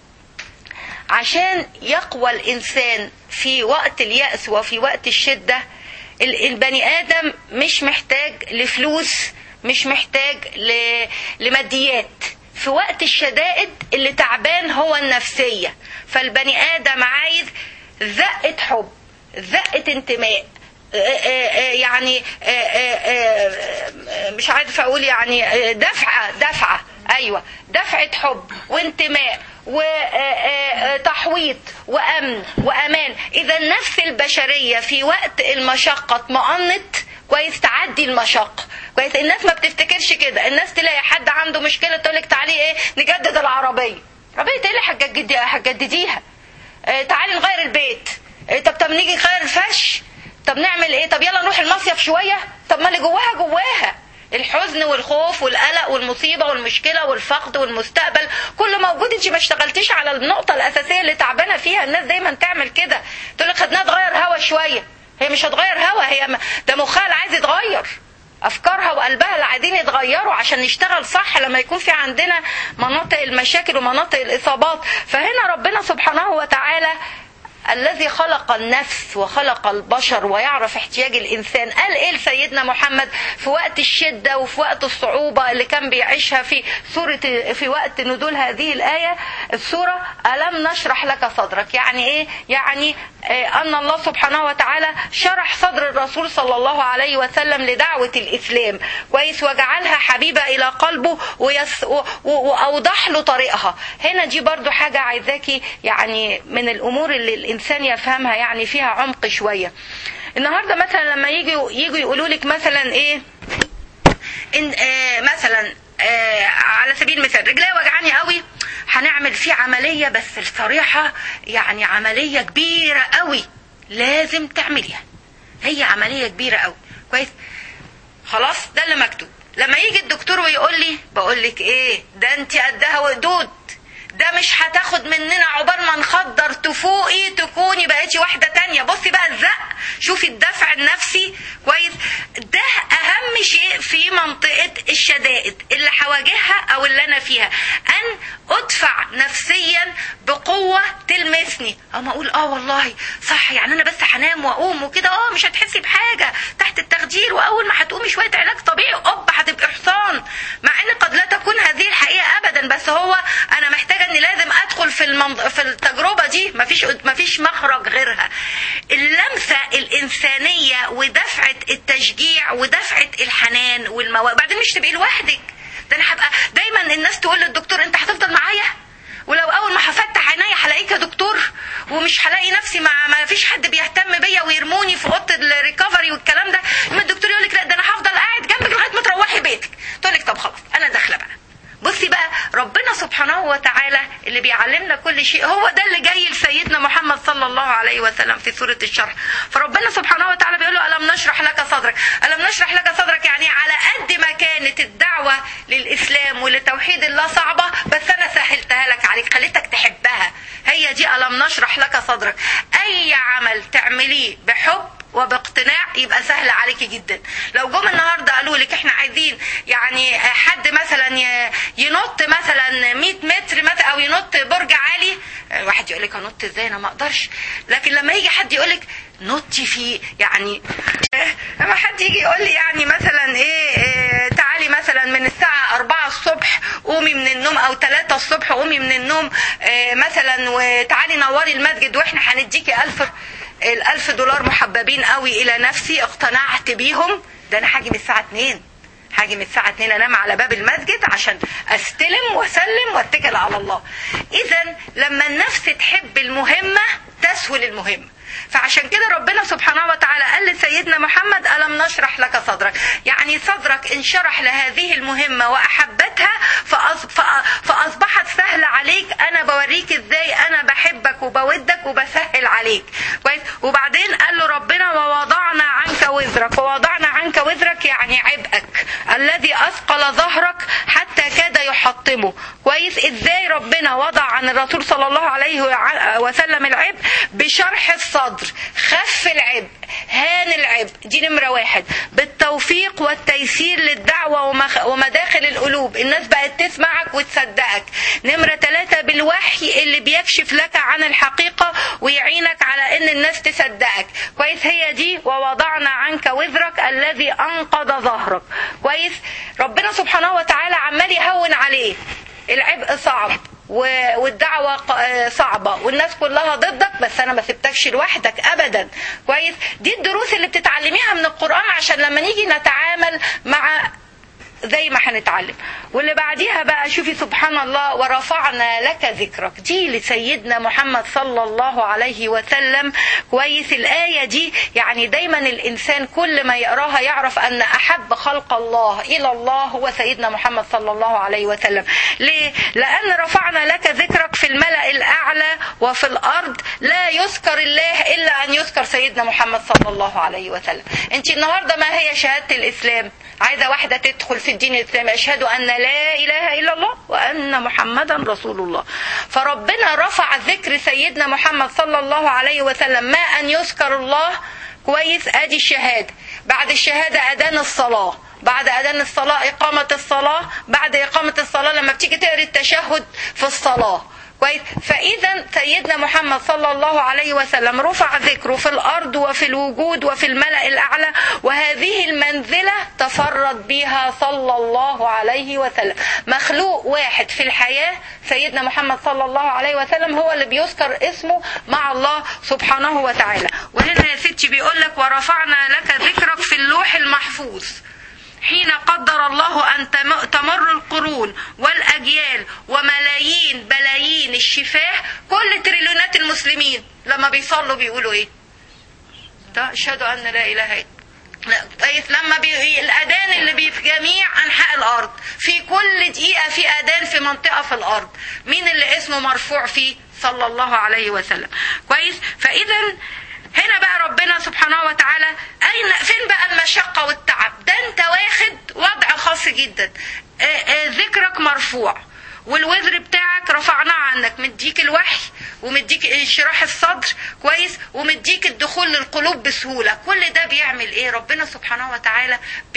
عشان يقوى الإنسان في وقت اليأس وفي وقت الشدة، البني آدم مش محتاج لفلوس، مش محتاج لماديات. في وقت الشدائد اللي تعبان هو النفسية، فالبني آدم عايز زقة حب، زقة انتماء، يعني مش عارفة أقول يعني دفعة أيوة، دفعة حب وانتماء وتحويط وأمن وأمان. إذا النفس البشرية في وقت المشقة اطمأنت، كويس، تعدي المشقة. كويس. الناس ما بتفتكرش كده. الناس تلاقي حد عنده مشكلة تقولك تعالي ايه نجدد العربية. عربية ايه اللي هتجدديها؟ تعالي نغير البيت. طب نيجي نغير الفرش. طب نعمل ايه؟ طب يلا نروح المصيف شوية. طب ما اللي جواها الحزن والخوف والقلق والمصيبة والمشكلة والفقد والمستقبل كله موجود. انت ما اشتغلتيش على النقطة الأساسية اللي تعبانة فيها. الناس دايما تعمل كده، تقول لك خدناها تغير هوا شوية. هي مش هتغير هوا، هي ده مخها اللي عايز يتغير، أفكارها وقلبها اللي عايزين يتغيروا عشان نشتغل صح لما يكون في عندنا مناطق المشاكل ومناطق الإصابات. فهنا ربنا سبحانه وتعالى الذي خلق النفس وخلق البشر ويعرف احتياج الإنسان قال إيه لسيدنا محمد في وقت الشدة وفي وقت الصعوبة اللي كان بيعيشها في وقت نزول هذه الآية السورة ألم نشرح لك صدرك. يعني إيه؟ يعني أن الله سبحانه وتعالى شرح صدر الرسول صلى الله عليه وسلم لدعوة الإسلام، كويس، وجعلها حبيبة إلى قلبه وأوضح له طريقها. هنا دي برضو حاجة عايزاكي يعني من الأمور اللي الإنسان يفهمها يعني فيها عمق شوية. النهاردة مثلا لما يجوا يقولوا لك مثلا إيه إن مثلا على سبيل المثال رجلي وجعاني قوي، هنعمل فيه عملية، بس الصريحة يعني عملية كبيرة قوي لازم تعمليها، هي عملية كبيرة قوي، كويس، خلاص ده اللي مكتوب. لما يجي الدكتور ويقول لي بقول لك ايه ده انت قدها وقدود، ده مش هتاخد مننا عقبال ما نخدر تفوقي تكوني بقيتي واحدة تانية. بصي بقى الزق، شوفي الدفع النفسي، كويس، ده اهم شيء في منطقة الشدائد اللي هواجهها او اللي انا فيها، ان ادفع نفسيا بقوة تلمسني. اما اقول والله صح، يعني انا بس هنام واقوم وكده مش هتحسي بحاجة تحت التخدير، واول ما هتقومي شوية علاج طبيعي هتبقي حصان. مع ان قد لا تكون هذه الحقيقة ابدا، بس هو انا محتاجة اني لازم ادخل في التجربة دي، مفيش مخرج غيرها. اللمسة الانسانية ودفعة التشجيع ودفعة الحنان بعدين مش تبقي لوحدك، ده انا هبقى دايما الناس تقول للدكتور انت هتفضل معايا، ولو اول ما هفتح عينيا هلاقيك يا دكتور، ومش هلاقي نفسي ما فيش حد بيهتم بيا ويرموني في اوضه الريكفري والكلام ده. لما الدكتور يقول لك لا ده انا هفضل قاعد جنبك لغايه ما تروحي بيتك، تقول لك طب خلاص انا داخله بقى. بصي بقى ربنا سبحانه وتعالى اللي بيعلمنا كل شيء هو ده اللي جاي لسيدنا محمد صلى الله عليه وسلم في سورة الشرح. فربنا سبحانه وتعالى بيقول له ألم نشرح لك صدرك. ألم نشرح لك صدرك يعني على قد ما كانت الدعوة للإسلام ولتوحيد الله صعبة، بس أنا سهلتها لك عليك، خليتك تحبها. هي دي ألم نشرح لك صدرك. أي عمل تعمليه بحب وباقتناع يبقى سهل عليكي جدا. لو جم النهارده قالوا لك احنا عايزين يعني حد مثلا ينط مثلا 100 متر مثلا او ينط برج عالي، واحد يقول لك انط ازاي انا ما اقدرش. لكن لما يجي حد يقول لك نطي في يعني لما حد يجي يقول لي يعني مثلا ايه تعالي مثلا من الساعه 4 الصبح قومي من النوم او 3 الصبح قومي من النوم مثلا وتعالي نوري المسجد واحنا هنديكي $1000 محببين قوي الى نفسي، اقتنعت بيهم. ده انا هاجي من الساعه 2 انام على باب المسجد عشان استلم واسلم واتكل على الله. اذا لما النفس تحب المهمه تسهل المهمه. فعشان كده ربنا سبحانه وتعالى قال لسيدنا محمد ألم نشرح لك صدرك، يعني صدرك انشرح لهذه المهمة وأحبتها فأصبحت سهلة عليك. أنا بوريك إزاي أنا بحبك وبودك وبسهل عليك، كويس. وبعدين قال له ربنا ووضعنا عنك وزرك. ظهرك حتى كاد يحطمه. كويس؟ ازاي ربنا وضع عن الرسول صلى الله عليه وسلم العبء؟ بشرح الصدر، خف العبء، هان العبء، دي نمرة 1. بالتوفيق والتيسير للدعوة ومداخل القلوب، الناس بقت تسمعك وتصدقك. نمرة 3 بالوحي اللي بيكشف لك عن الحقيقة ويعينك على ان الناس تصدقك. كويس؟ هي دي ووضعنا عنك وزرك الذي انقض ظهرك. كويس؟ ربنا سبحانه وتعالى عمال يهون عليه. العبء صعب والدعوة صعبة والناس كلها ضدك، بس أنا ما سبتكش لوحدك أبدا. كويس؟ دي الدروس اللي بتتعلميها من القرآن عشان لما نيجي نتعامل مع زي ما هنتعلم. واللي بعديها بقى شوفي سبحان الله، ورفعنا لك ذكرك، دي لسيدنا محمد صلى الله عليه وسلم. كويس؟ الآية دي يعني دايما الإنسان كل ما يقراها يعرف أن أحب خلق الله إلى الله هو سيدنا محمد صلى الله عليه وسلم. ليه؟ لأن رفعنا لك ذكرك في الملأ الأعلى وفي الأرض لا يذكر الله إلا أن يذكر سيدنا محمد صلى الله عليه وسلم. انت النهاردة ما هي شهادة الإسلام؟ عايزة واحدة تدخل في الدين الإسلامي، أشهد أن لا إله إلا الله وأن محمدا رسول الله. فربنا رفع ذكر سيدنا محمد صلى الله عليه وسلم ما أن يذكر الله. كويس؟ أدي الشهادة، بعد الشهادة أذان الصلاة، بعد أذان الصلاة إقامة الصلاة، بعد إقامة الصلاة لما بتيجي تقري التشهد في الصلاة. كويس؟ فإذا سيدنا محمد صلى الله عليه وسلم رفع ذكره في الأرض وفي الوجود وفي الملأ الأعلى، وهذه المنزلة تفرد بها صلى الله عليه وسلم. مخلوق واحد في الحياة سيدنا محمد صلى الله عليه وسلم هو اللي بيذكر اسمه مع الله سبحانه وتعالى. وهنا يا ستي بيقول لك ورفعنا لك ذكرك في اللوح المحفوظ حين قدر الله أن تمر القرون والأجيال وملايين بلايين الشفاه. كل تريليونات المسلمين لما بيصلوا بيقولوا ايه؟ أشهد أن لا إله إلا الله. لما الأذان اللي في جميع أنحاء الأرض، في كل دقيقة في أذان في منطقة في الأرض، مين اللي اسمه مرفوع فيه؟ صلى الله عليه وسلم. كويس؟ فإذا هنا بقى ربنا سبحانه وتعالى فين بقى المشقة والتعب؟ ده انت واخد وضع خاص جدا. ذكرك مرفوع والوزر بتاعك رفعناه عنك، مديك الوحي ومديك انشراح الصدر. كويس؟ ومديك الدخول للقلوب بسهولة. كل ده بيعمل ايه؟ ربنا سبحانه وتعالى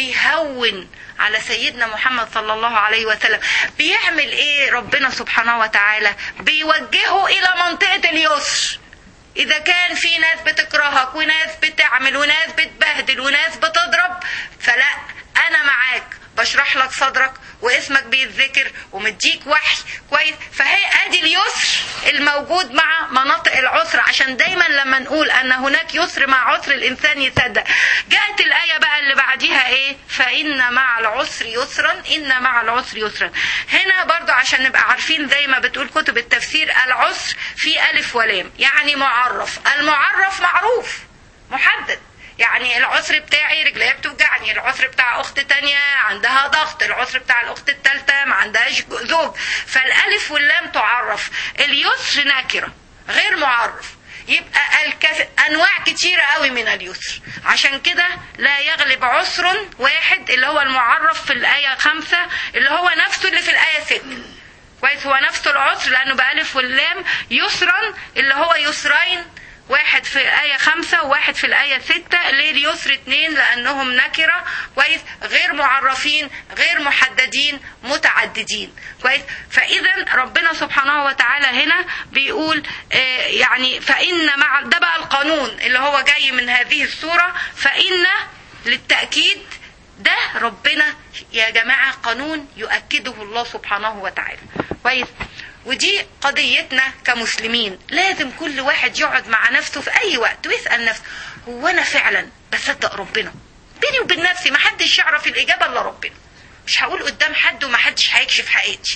بيهون على سيدنا محمد صلى الله عليه وسلم. بيعمل ايه ربنا سبحانه وتعالى؟ بيوجهه الى منطقة اليسر. إذا كان في ناس بتكرهك وناس بتعمل وناس بتبهدل وناس بتضرب، فلا، أنا معاك، بشرح لك صدرك واسمك بيتذكر ومديك وحي. كويس؟ فهي ادي اليسر الموجود مع مناطق العسر، عشان دايما لما نقول ان هناك يسر مع عسر الانسان يصدق. جاءت الايه بقى اللي بعديها ايه؟ فان مع العسر يسرا، ان مع العسر يسرا. هنا برضو عشان نبقى عارفين زي ما بتقول كتب التفسير، العسر في الف ولام، يعني معرف. المعرف معروف محدد، يعني العسر بتاعي رجليا بتوجعني، العسر بتاع اخت تانية عندها ضغط، العسر بتاع الاخت التالتة ما عندهاش زوج. فالالف واللام تعرف. اليسر نكرة غير معرف، يبقى انواع كتيرة قوي من اليسر. عشان كده لا يغلب عسر واحد اللي هو المعرف في الآية 5 اللي هو نفسه اللي في الآية 6. كويس؟ هو نفسه العسر لانه بألف واللام. يسرا اللي هو يسرين، واحد في الآية 5 وواحد في الآية 6. ليه اليسر 2؟ لأنهم نكرة. كويس؟ غير معرفين، غير محددين، متعددين. كويس؟ فإذا ربنا سبحانه وتعالى هنا بيقول يعني فإن مع ده بقى القانون اللي هو جاي من هذه السورة. فإن للتأكيد، ده ربنا يا جماعة قانون يؤكده الله سبحانه وتعالى. كويس؟ ودي قضيتنا كمسلمين. لازم كل واحد يقعد مع نفسه في اي وقت ويسأل نفسه، هو انا فعلا بصدق ربنا؟ بيني وبين نفسي، ما حدش يعرف الاجابة الا ربنا. مش هقول قدام حد وما حدش هيكشف حقيقتي.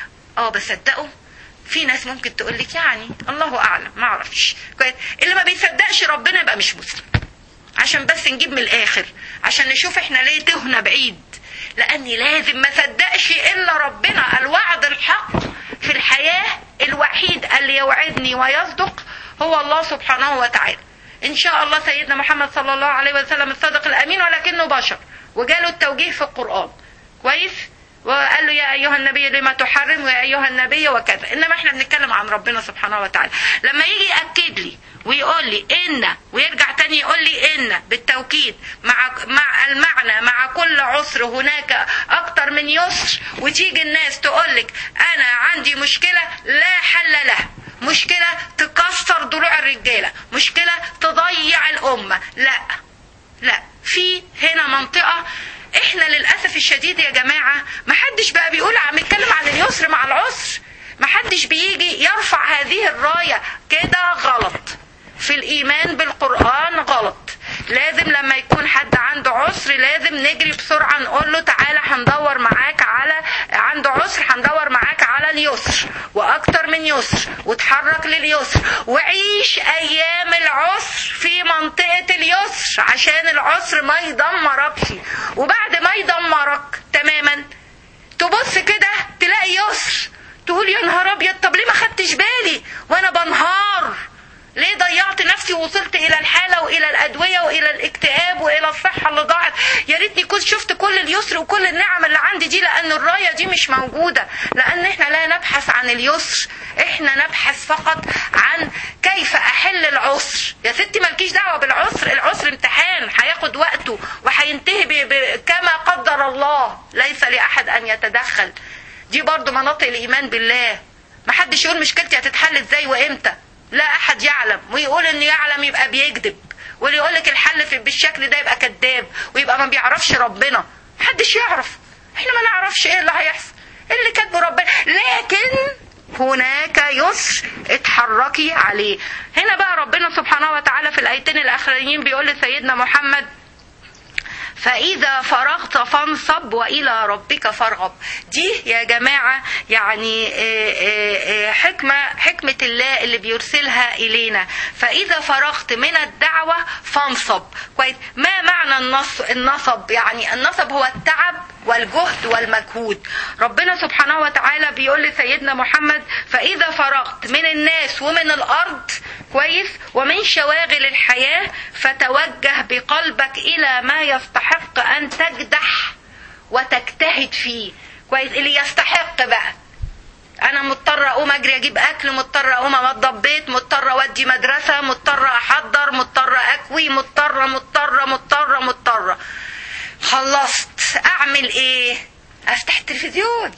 بصدقه. في ناس ممكن تقولك يعني الله اعلم، ما اعرفش. كويس؟ اللي ما بيصدقش ربنا يبقى مش مسلم. عشان بس نجيب من الاخر، عشان نشوف احنا ليه تهنا بعيد. لاني لازم ما صدقش الا ربنا. الوعد الحق في الحياة الوحيد اللي يوعدني ويصدق هو الله سبحانه وتعالى. ان شاء الله سيدنا محمد صلى الله عليه وسلم الصادق الامين، ولكنه بشر وجاله التوجيه في القرآن. كويس؟ وقال له يا ايها النبي لما تحرم ويا ايها النبي وكذا. انما احنا بنتكلم عن ربنا سبحانه وتعالى. لما يجي ياكد لي ويقول لي ان، ويرجع تاني يقول لي ان بالتوكيد مع المعنى مع كل عسر هناك اكتر من يسر، وتيجي الناس تقولك انا عندي مشكلة لا حل لها، مشكلة تكسر ضلوع الرجالة، مشكلة تضيع الامة، لا في هنا منطقة احنا للأسف الشديد يا جماعة محدش بقى بيقول عم يتكلم عن اليسر مع العسر، محدش بيجي يرفع هذه الراية. كده غلط في الإيمان بالقرآن، غلط. لازم لما يكون حد عنده عسر لازم نجري بسرعة نقول له تعالى هندور معاك على، عنده عسر هندور معاك على اليسر واكتر من يسر، وتحرك لليسر وعيش ايام العسر في منطقة اليسر عشان العسر ما يدمركش. وبعد ما يدمرك تماما تبص كده تلاقي يسر، تقول يا نهار ابيض، طب ليه ما خدتش بالي وانا بنهار؟ ليه ضيعت نفسي ووصلت الى الحالة والى الادوية والى الاكتئاب والى الصحة اللي ضاعت؟ يا ريتني كنت شفت كل اليسر وكل النعم اللي عندي دي، لان الراية دي مش موجودة. لان احنا لا نبحث عن اليسر، احنا نبحث فقط عن كيف احل العسر. يا ستي مالكيش دعوة بالعسر، العسر امتحان هياخد وقته وهينتهي كما قدر الله، ليس لاحد ان يتدخل. دي برضو مناطق الايمان بالله. محدش يقول مشكلتي هتتحل ازاي وامتى، لا احد يعلم، ويقول انه يعلم يبقى بيكذب، واللي يقول لك الحل بالشكل ده يبقى كذاب ويبقى ما بيعرفش ربنا. محدش يعرف، احنا ما نعرفش ايه اللي هيحصل، اللي كاتبه ربنا. لكن هناك يسر اتحركي عليه. هنا بقى ربنا سبحانه وتعالى في الايتين الاخرين بيقول لسيدنا محمد فإذا فرغت فانصب وإلى ربك فارغب. دي يا جماعة يعني حكمة الله اللي بيرسلها إلينا. فإذا فرغت من الدعوة فانصب. كويس. ما معنى النصب؟ يعني النصب هو التعب والجهد والمجهود. ربنا سبحانه وتعالى بيقول لسيدنا محمد فإذا فرغت من الناس ومن الأرض، كويس، ومن شواغل الحياة، فتوجه بقلبك إلى ما يستحق أن تجدح وتجتهد فيه. كويس. اللي يستحق بقى، أنا مضطرة أقوم أجري أجيب أكل، مضطرة أقوم أوضب بيت، مضطرة أودي مدرسة، مضطرة أحضر، مضطرة أكوي، مضطرة. خلصت، أعمل إيه؟ افتح التلفزيون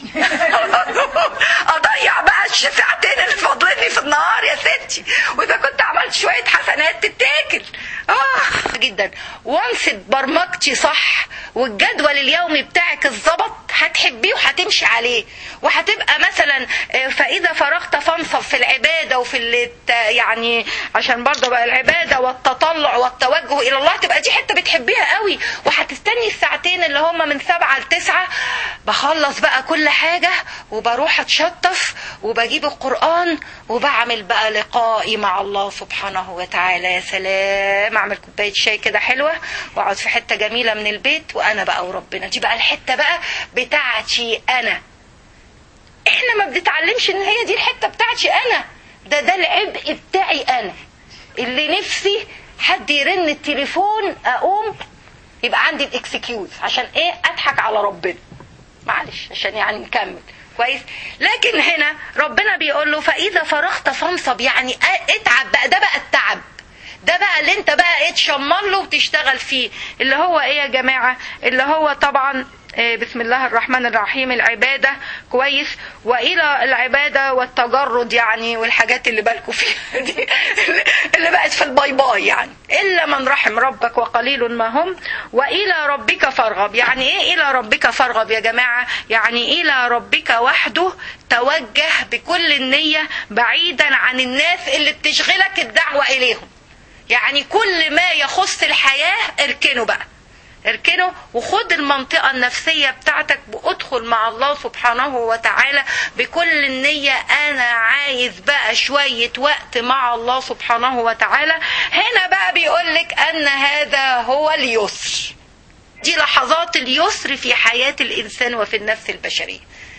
اضيع بقى الساعتين اللي فاضلين في النهار يا ستي، واذا كنت عملت شويه حسنات تتاكل جدا. وانس برمجتي صح والجدول اليومي بتاعك الظبط هتحبيه وهتمشي عليه، وهتبقى مثلا فاذا فرغت فانصب في العباده وفي يعني عشان برضه بقى العباده والتطلع والتوجه الى الله تبقى دي حته بتحبيها قوي، وهتستني الساعتين اللي هم من 7 ل 9 بخلص بقى كل حاجة وبروح اتشطف وبجيب القرآن وبعمل بقى لقائي مع الله سبحانه وتعالى. يا سلام، اعمل كوباية شاي كده حلوة واقعد في حتة جميلة من البيت وانا بقى وربنا. دي بقى الحتة بقى بتاعتي انا. احنا ما بنتعلمش ان هي دي الحتة بتاعتي انا، ده العبء بتاعي انا اللي نفسي حد يرن التليفون اقوم يبقى عندي الاكسكيوز عشان ايه؟ اضحك على ربنا، معلش عشان يعني نكمل. كويس. لكن هنا ربنا بيقول له فاذا فرغت فانصب، يعني اتعب بقى. ده بقى التعب، ده بقى اللي انت بقى تشمر له وتشتغل فيه، اللي هو ايه يا جماعة؟ اللي هو طبعا بسم الله الرحمن الرحيم العبادة. كويس. وإلى العبادة والتجرد يعني، والحاجات اللي بالكوا فيها دي اللي بقت في الباي باي يعني، إلا من رحم ربك وقليل ما هم. وإلى ربك فارغب. يعني إيه إلى ربك فارغب يا جماعة؟ يعني إلى ربك وحده توجه بكل النية بعيدا عن الناس اللي بتشغلك الدعوة إليهم. يعني كل ما يخص الحياة اركنه بقى، اركنه وخد المنطقة النفسية بتاعتك وادخل مع الله سبحانه وتعالى بكل النية. انا عايز بقى شوية وقت مع الله سبحانه وتعالى. هنا بقى بيقولك ان هذا هو اليسر. دي لحظات اليسر في حياة الانسان وفي النفس البشرية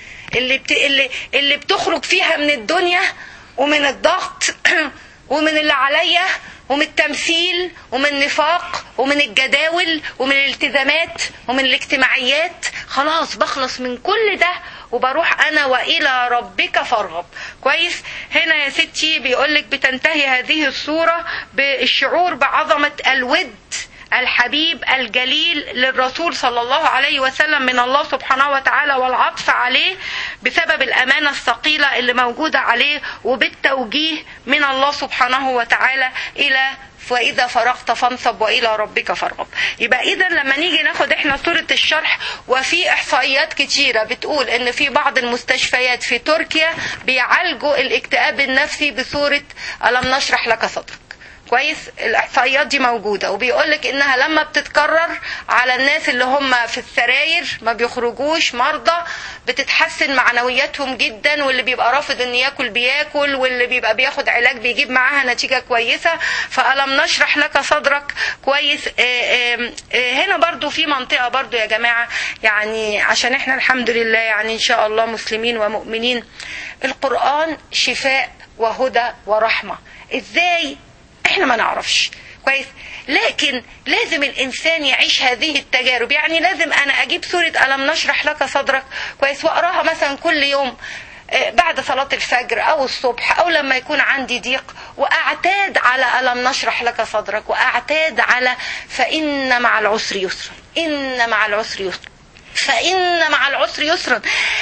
اللي بتخرج فيها من الدنيا ومن الضغط ومن اللي عليا ومن التمثيل ومن النفاق ومن الجداول ومن الالتزامات ومن الاجتماعيات، خلاص بخلص من كل ده وبروح انا والى ربك فارغب. كويس. هنا يا ستي بيقولك بتنتهي هذه الصورة بالشعور بعظمة الود الحبيب الجليل للرسول صلى الله عليه وسلم من الله سبحانه وتعالى، والعطف عليه بسبب الأمانة الثقيلة اللي موجودة عليه، وبالتوجيه من الله سبحانه وتعالى إلى وإذا فرغت فانصب وإلى ربك فارغب. يبقى إذا لما نيجي ناخد احنا صورة الشرح، وفي إحصائيات كتيرة بتقول إن في بعض المستشفيات في تركيا بيعالجوا الاكتئاب النفسي بصورة ألم نشرح لك صدرك. كويس. الاحصائيات دي موجوده، وبيقولك انها لما بتتكرر على الناس اللي هم في السراير ما بيخرجوش مرضى بتتحسن معنوياتهم جدا، واللي بيبقى رافض ان ياكل بياكل، واللي بيبقى بياخد علاج بيجيب معاها نتيجه كويسه. فألم نشرح لك صدرك. كويس. هنا برضو في منطقه برضو يا جماعه، يعني عشان احنا الحمد لله يعني ان شاء الله مسلمين ومؤمنين، القرآن شفاء وهدى ورحمه. ازاي؟ احنا ما نعرفش. كويس. لكن لازم الانسان يعيش هذه التجارب. يعني لازم انا اجيب سورة ألم نشرح لك صدرك كويس واقراها مثلا كل يوم بعد صلاة الفجر او الصبح او لما يكون عندي ضيق، واعتاد على ألم نشرح لك صدرك، واعتاد على فإن مع العسر يسرا، إن مع العسر يسرا، فإن مع العسر يسرا.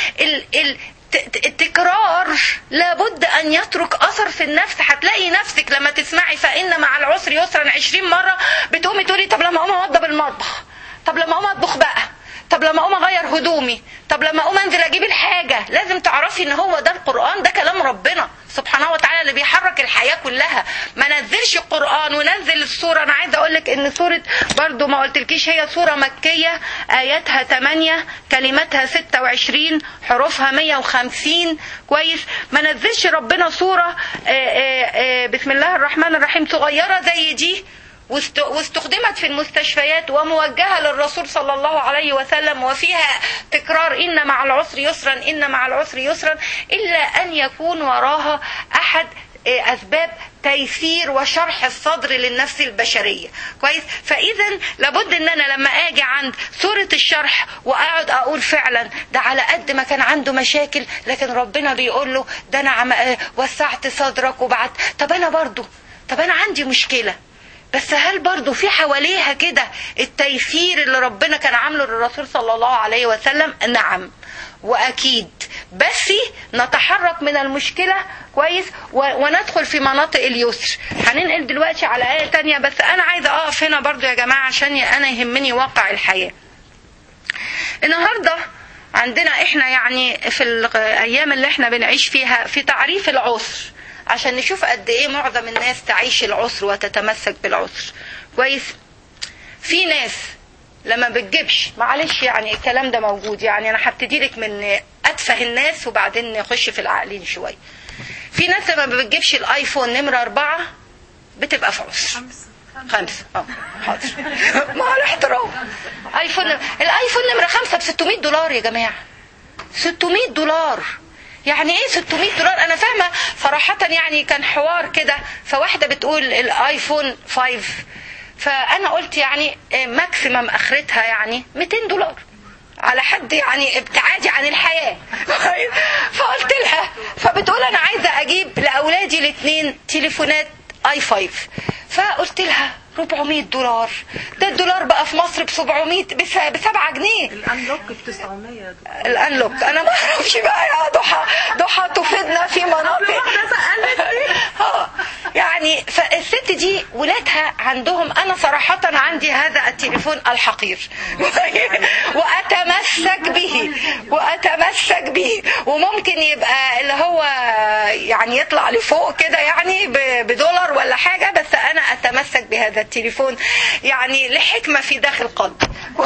التكرار لابد ان يترك اثر في النفس. هتلاقي نفسك لما تسمعي فإن مع العسر يسرا 20 مرة بتقومي تقولي طب لما اقوم اوضب المطبخ، طب لما اقوم اطبخ بقى، طب لما اقوم اغير هدومي، طب لما اقوم انزل اجيب الحاجة. لازم تعرفي ان هو ده القرآن، ده كلام ربنا سبحانه وتعالى اللي بيحرك الحياة كلها. ما نزلش القرآن ونزل السورة. انا عايزة اقولك ان سورة برضو ما قلتلكيش هي سورة مكية، اياتها 8، كلماتها 26، حروفها 150. كويس. ما نزلش ربنا سورة بسم الله الرحمن الرحيم صغيرة زي دي واستخدمت في المستشفيات وموجهة للرسول صلى الله عليه وسلم، وفيها تكرار إن مع العسر يسرا، إن مع العسر يسرا، إلا أن يكون وراها أحد أسباب تيسير وشرح الصدر للنفس البشرية. كويس. فإذا لابد ان انا لما اجي عند سورة الشرح واقعد اقول فعلا ده على قد ما كان عنده مشاكل، لكن ربنا بيقول له ده انا وسعت صدرك وبعت. طب انا عندي مشكلة، بس هل برضو في حواليها كده التيسير اللي ربنا كان عامله للرسول صلى الله عليه وسلم؟ نعم واكيد. بس نتحرك من المشكلة كويس وندخل في مناطق اليسر. هننقل دلوقتي على آية تانية، بس انا عايزة اقف هنا برضو يا جماعة عشان انا يهمني واقع الحياة. النهاردة عندنا احنا يعني في الايام اللي احنا بنعيش فيها في تعريف العسر، عشان نشوف قد ايه معظم الناس تعيش العسر وتتمسك بالعسر. كويس. في ناس لما بتجيبش، معلش يعني الكلام ده موجود، يعني انا هبتدي لك من اتفه الناس وبعدين نخش في العقلين شويه. في ناس لما بتجيبش الايفون نمرة 4 بتبقى في عسر. 5 حاضر مع الاحترام. الايفون نمرة 5 ب$600 يا جماعه. $600. يعني ايه $600؟ انا فاهمه صراحه. يعني كان حوار كده، فواحده بتقول الايفون 5، فانا قلت يعني ماكسيمم اخرتها يعني $200 على حد يعني ابتعادي عن الحياه. فقلت لها، فبتقول انا عايزه اجيب لاولادي الاثنين تليفونات اي 5، فقلت لها $400. ده الدولار بقى في مصر ب700 ب7 جنيه. الانلوك ب900. الانلوك انا ما اعرفش بقى يا ضحى تفيدنا في مناطق. يعني فالست دي ولادها عندهم، انا صراحة عندي هذا التليفون الحقير واتمسك به وممكن يبقى اللي هو يعني يطلع لفوق كده يعني $1 ولا حاجة، بس انا اتمسك بهذا التليفون يعني لحكمة في داخل قلبي.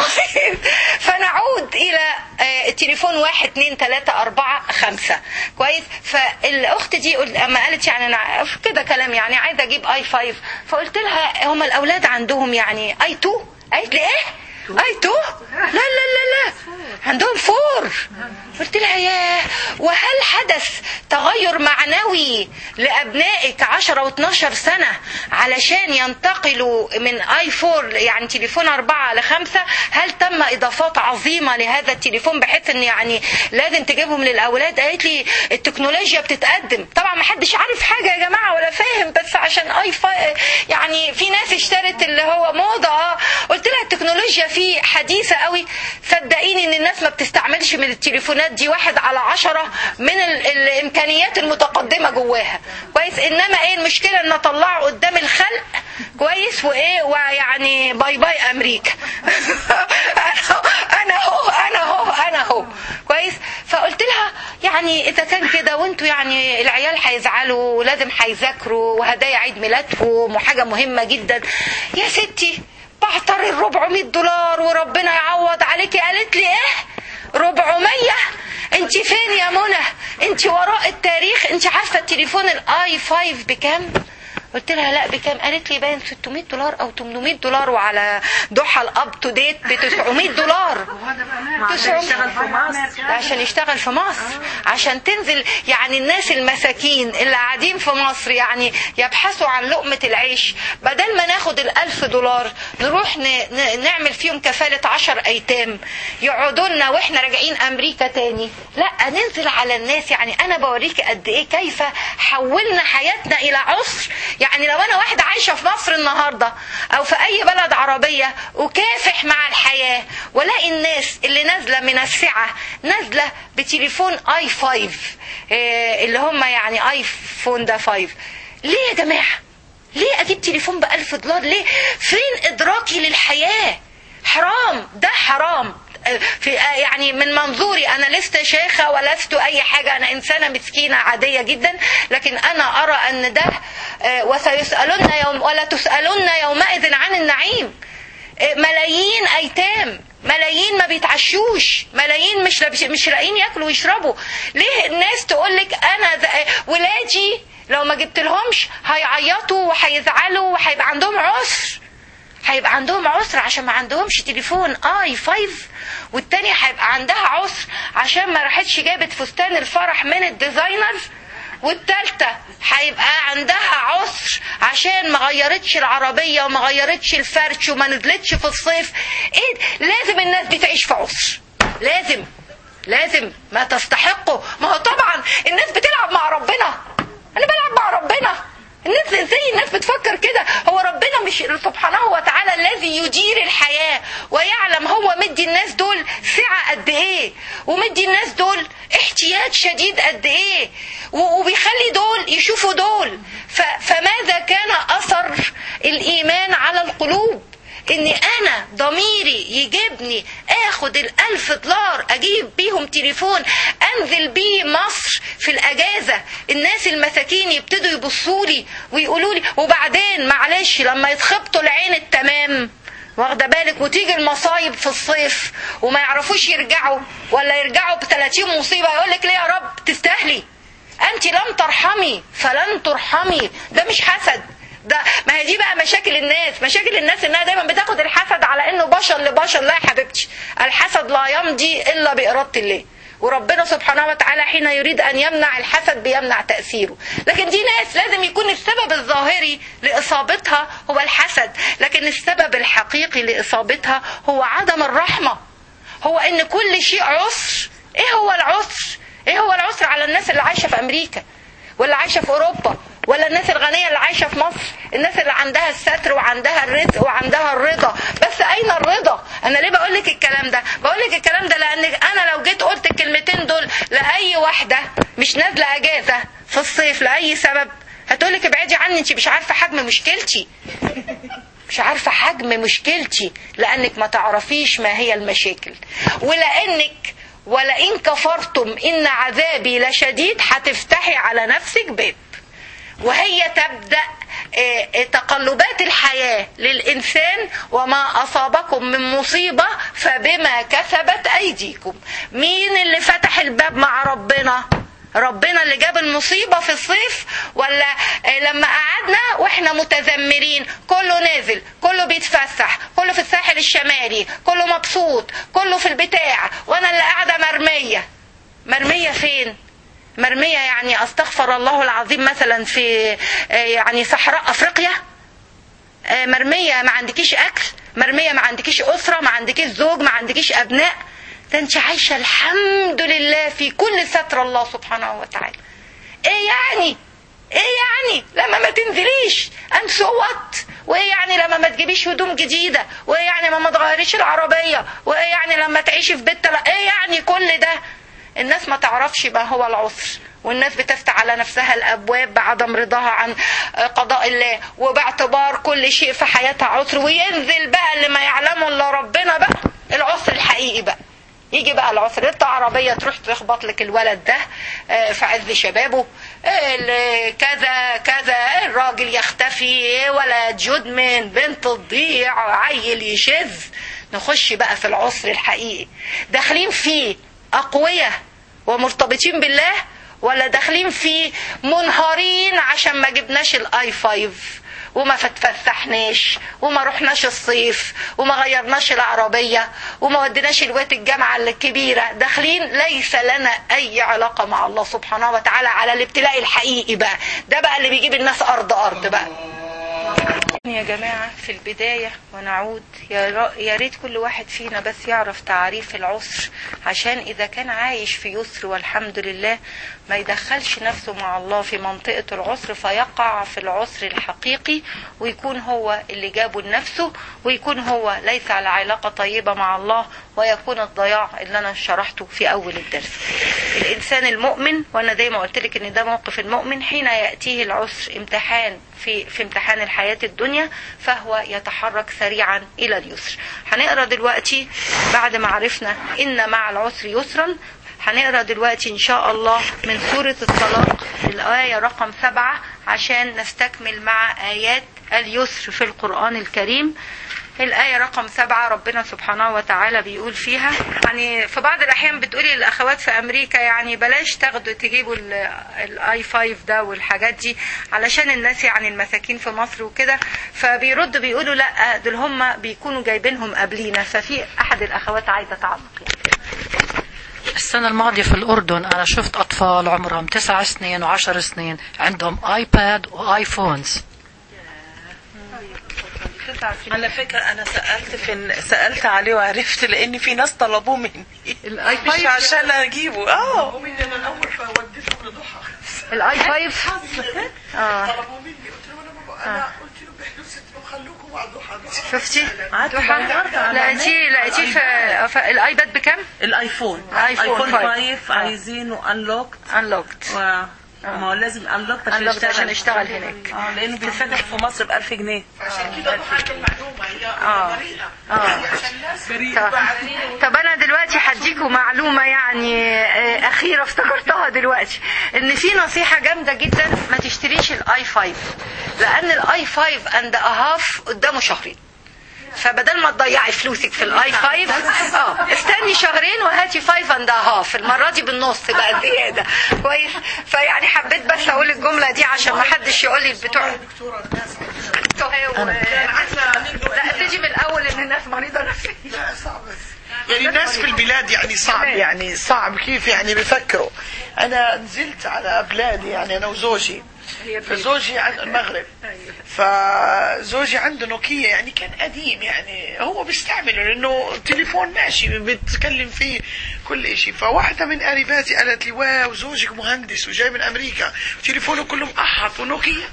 فنعود الى التليفون 1 2 3 4 5. كويس. فالاخت دي اما قالت يعني انا كده كلام يعني عايزه اجيب اي 5، فقلت لها هم الاولاد عندهم يعني اي 2؟ قالت لي ايه؟ اي 2؟ لا لا لا لا، عندهم 4. قلت لها ياه، وهل حدث تغير معنوي لابنائك 10 و12 سنة علشان ينتقلوا من اي 4 يعني تليفون 4 ل5؟ هل تم اضافات عظيمة لهذا التليفون بحيث ان يعني لازم تجيبهم للاولاد؟ قالت لي التكنولوجيا بتتقدم. طبعا ما حدش عارف حاجة يا جماعة ولا فاهم، بس عشان يعني في ناس اشترت اللي هو موضة. قلت لها التكنولوجيا فيه حديثة قوي، صدقيني ان الناس ما بتستعملش من التليفونات دي 1/10 من الامكانيات المتقدمة جواها، كويس؟ انما ايه المشكلة ان اطلعه قدام الخلق، كويس؟ وايه ويعني باي باي امريكا. انا هو كويس. فقلت لها يعني اذا كان كده وانتوا يعني العيال هيزعلوا ولازم هيذاكروا وهدايا عيد ميلادهم وحاجة مهمة جدا، يا ستي بعتر $400 وربنا يعوض عليكي. قالت لي ايه 400؟ انت فين يا منى؟ انت وراء التاريخ. انت عارفة التليفون الاي 5 بكام؟ قلت لها لا بكام؟ قالت لي باين $600 او $800، وعلى ضحى الاب تو ديت $900. عشان يشتغل في مصر، عشان تنزل يعني الناس المساكين اللي قاعدين في مصر يعني يبحثوا عن لقمة العيش، بدل ما ناخد $1000 نروح نعمل فيهم كفالة 10 ايتام يقعدوا لنا واحنا راجعين امريكا تاني. لا، ننزل على الناس. يعني انا بوريك قد ايه كيف حولنا حياتنا الى عسر. يعني لو انا واحدة عايشة في مصر النهاردة او في اي بلد عربية وكافح مع الحياة، ولاقي الناس اللي نازلة من السعة نازلة بتليفون اي 5 اللي هم يعني ايفون ده 5، ليه يا جماعة؟ ليه اجيب تليفون $1000؟ ليه؟ فين ادراكي للحياة؟ حرام، ده حرام. في يعني من منظوري انا لست شيخة ولست اي حاجة، انا انسانة مسكينة عادية جدا، لكن انا ارى ان ده وسيسألون يوم ولا تسألون يومئذ عن النعيم. ملايين ايتام، ملايين ما بيتعشوش، ملايين مش لاقيين ياكلوا ويشربوا. ليه الناس تقولك انا ولادي لو ما جبت لهمش هيعيطوا وهيزعلوا وهيبقى عندهم عسر؟ هيبقى عندهم عسر عشان ما عندهمش تليفون اي 5، والتانية هيبقى عندها عسر عشان ما راحتش جابت فستان الفرح من الديزاينر، والتالتة هيبقى عندها عسر عشان ما غيرتش العربية وما غيرتش الفرش وما نزلتش في الصيف. ايه، لازم الناس دي تعيش في عسر، لازم ما تستحقه. ما هو طبعا الناس بتلعب مع ربنا، انا بلعب مع ربنا. الناس زي الناس بتفكر كده. هو ربنا مش سبحانه وتعالى الذي يدير الحياة ويعلم هو مدي الناس دول سعة قد ايه، ومدي الناس دول احتياج شديد قد ايه، وبيخلي دول يشوفوا دول. فماذا كان اثر الايمان على القلوب؟ اني انا ضميري يجيبني اخد $1000 اجيب بيهم تليفون انزل بيه مصر في الاجازة، الناس المساكين يبتدوا يبصولي ويقولولي، وبعدين معلش لما يتخبطوا العين التمام، واخده بالك، وتيجي المصايب في الصيف وما يعرفوش يرجعوا ولا يرجعوا ب30 مصيبة، يقولك ليه يا رب تستاهلي، انت لم ترحمي فلن ترحمي. ده مش حسد، ده ما هي دي بقى مشاكل الناس انها دايما بتاخد الحسد على انه بشر لبشر. لا يا حبيبتي، الحسد لا يمضي الا بإرادة الله، وربنا سبحانه وتعالى حين يريد ان يمنع الحسد بيمنع تأثيره. لكن دي ناس لازم يكون السبب الظاهري لإصابتها هو الحسد، لكن السبب الحقيقي لإصابتها هو عدم الرحمة، هو ان كل شيء عسر. ايه هو العسر على الناس اللي عايشة في امريكا ولا عايشة في اوروبا ولا الناس الغنية اللي عايشة في مصر، الناس اللي عندها الستر وعندها الرزق وعندها الرضا. بس اين الرضا؟ انا ليه بقولك الكلام ده؟ بقولك الكلام ده لان انا لو جيت قلت الكلمتين دول لاي واحدة مش نازلة اجازة في الصيف لاي سبب، هتقولك ابعدي عني، انت مش عارفة حجم مشكلتي، مش عارفة حجم مشكلتي، لانك ما تعرفيش ما هي المشاكل، ولئن كفرتم ان عذابي لشديد، هتفتحي على نفسك باب. وهي تبدأ تقلبات الحياة للإنسان، وما أصابكم من مصيبة فبما كسبت أيديكم. مين اللي فتح الباب مع ربنا؟ ربنا اللي جاب المصيبة في الصيف، ولا لما قعدنا واحنا متذمرين كله نازل، كله بيتفسح، كله في الساحل الشمالي، كله مبسوط، كله في البتاع، وانا اللي قاعدة مرمية فين؟ مرمية يعني استغفر الله العظيم مثلا في يعني صحراء افريقيا، مرمية ما عندكيش اكل، مرمية ما عندكيش اسرة، ما عندكيش زوج، ما عندكيش ابناء، ده انت عايشة الحمد لله في كل ستر الله سبحانه وتعالى. ايه يعني لما ما تنزليش انسوت، وايه يعني لما ما تجيبيش هدوم جديدة، وايه يعني لما ما تغيريش العربية، وايه يعني لما تعيشي في بيت، ايه يعني كل ده؟ الناس ما تعرفش ما هو العسر، والناس بتفتح على نفسها الابواب بعدم رضاها عن قضاء الله، وباعتبار كل شيء في حياتها عسر، وينزل بقى اللي ما يعلمه الا ربنا بقى العسر الحقيقي بقى. يجي بقى العسر، انت عربية تروح تخبط لك الولد ده في عز شبابه، كذا الراجل يختفي، ولد يدمن، بنت تضيع، عيل يشذ. نخش بقى في العسر الحقيقي، داخلين فيه أقوياء ومرتبطين بالله، ولا داخلين فيه منهارين عشان ما جبناش الاي 5 وما فتفسحناش وما رحناش الصيف وما غيرناش العربية وما وديناش الوقت الجامعة الكبيرة؟ داخلين ليس لنا اي علاقة مع الله سبحانه وتعالى على الابتلاء الحقيقي بقى، ده بقى اللي بيجيب الناس ارض بقى. يا جماعة في البداية ونعود، يا ريت كل واحد فينا بس يعرف تعريف العسر، عشان إذا كان عايش في يسر والحمد لله ما يدخلش نفسه مع الله في منطقة العسر فيقع في العسر الحقيقي، ويكون هو اللي جابه لنفسه، ويكون هو ليس على علاقة طيبة مع الله، ويكون الضياع اللي أنا شرحته في أول الدرس. الإنسان المؤمن، وأنا دايما قلت لك إن ده موقف المؤمن، حين يأتيه العسر امتحان في امتحان الحياة الدنيا فهو يتحرك سريعا إلى اليسر. هنقرأ دلوقتي بعد ما عرفنا إن مع العسر يسرا، هنقرأ دلوقتي إن شاء الله من سورة الطلاق الآية رقم 7 عشان نستكمل مع آيات اليسر في القرآن الكريم. الآية رقم 7 ربنا سبحانه وتعالى بيقول فيها، يعني في بعض الأحيان بتقولي للأخوات في أمريكا يعني بلاش تجيبوا الاي 5 ده والحاجات دي علشان الناس يعني المساكين في مصر وكده، فبيردوا بيقولوا لا دول هم بيكونوا جايبينهم قبلينا. ففي أحد الأخوات عايزة تعلق. السنة الماضية في الأردن أنا شفت أطفال عمرهم 9 سنين و10 سنين عندهم آيباد وآيفونز. على فكرة أنا سألت عليه وعرفت، لأن في ناس طلبوه مني مش عشان أجيبه. طلبوا مني أنا أول فوديتهم لضحى الآي 5 طلبوا مني، قلت له أنا قلت له بحدوث خلوكم مع ضحى. شفتي لقيتيه في الآيباد بكم؟ الآيفون 5 عايزينه unlocked ما هو لازم انلوك عشان يشتغل هناك، لانه بيتفتح في مصر ب1000 جنيه. عشان كده حاجه المعلومه هي طب انا دلوقتي هديكم معلومه يعني اخيره افتكرتها دلوقتي، ان في نصيحه جامده جدا، ما تشتريش الاي 5 لان الاي 5 اند هاف قدامه شهرين، فبدل ما تضيعي فلوسك في الاي 5 استني شهرين وهاتي 5 اند هاف، المره دي بالنص بقى زياده. كويس؟ فيعني حبيت بس اقول الجمله دي عشان ما حدش يقول لي بتوع لا تيجي من الاول ان الناس مريضه نفسيا. لا صعب يعني الناس في البلاد يعني صعب، يعني صعب كيف يعني بيفكروا. انا نزلت على بلادي يعني انا وزوجي، فزوجي عند المغرب، فزوجي عنده نوكيا يعني كان قديم، يعني هو بيستعمله لانه تليفون ماشي بتكلم فيه كل اشي. فواحدة من قريباتي قالت لي واو زوجك مهندس وجاي من امريكا تليفونه كله مقحط ونوكيا.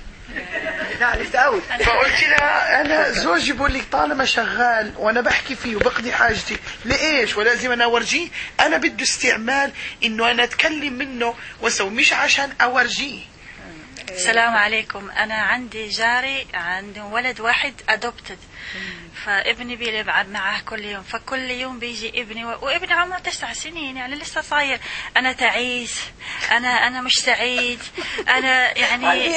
فقلت لها انا زوجي بقول لي طالما شغال وانا بحكي فيه وبقضي حاجتي لإيش ولازم انا اورجيه؟ انا بدي استعمال انه انا اتكلم منه واسوي، مش عشان اورجيه. السلام عليكم. أنا عندي جاري عنده ولد واحد أدوبتد، فابني بيلعب معاه كل يوم، فكل يوم بيجي ابني وابني عمره 9 سنين يعني لسه صاير. أنا تعيس، أنا مش سعيد، أنا يعني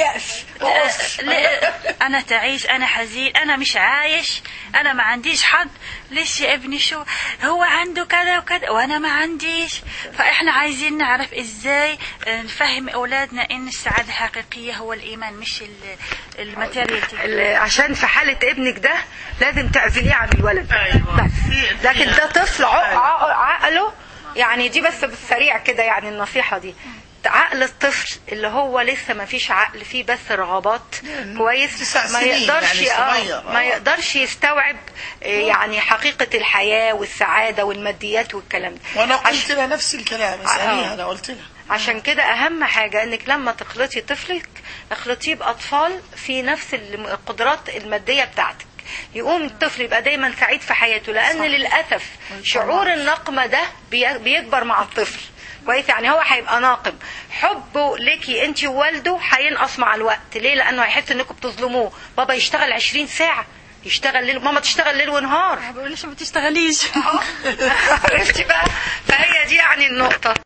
أنا تعيس، أنا حزين، أنا مش عايش، أنا ما عنديش حد. ليش يا ابني؟ شو هو عنده كذا وكذا وأنا ما عنديش. فإحنا عايزين نعرف إزاي نفهم أولادنا إن السعادة الحقيقية هو الإيمان مش الماتيريال. عشان في حالة ابنك ده لازم تعزليه عن الولد. أيوة. لكن ده طفل عقله يعني دي بس بالسريع كده يعني النصيحة دي. عقل الطفل اللي هو لسه ما فيش عقل فيه بس رغبات كويس، ما يقدرش يستوعب يعني حقيقة الحياة والسعادة والماديات والكلام ده. وانا قلت لها نفس الكلام. انا قلت لها عشان كده اهم حاجة انك لما تخلطي طفلك اخلطيه باطفال في نفس القدرات المادية بتاعتك، يقوم الطفل يبقى دايما سعيد في حياته. لان للأسف شعور النقمة ده بيكبر مع الطفل كويس، يعني هو هيبقى ناقم. حبه ليكي انت ووالده هينقص مع الوقت. ليه؟ لانه هيحس انكم بتظلموه. بابا يشتغل 20 ساعة، يشتغل ليل، ماما تشتغل ليل ونهار. بقول ليش ما بتشتغليش؟ عرفتي بقى؟ فهي دي يعني النقطة.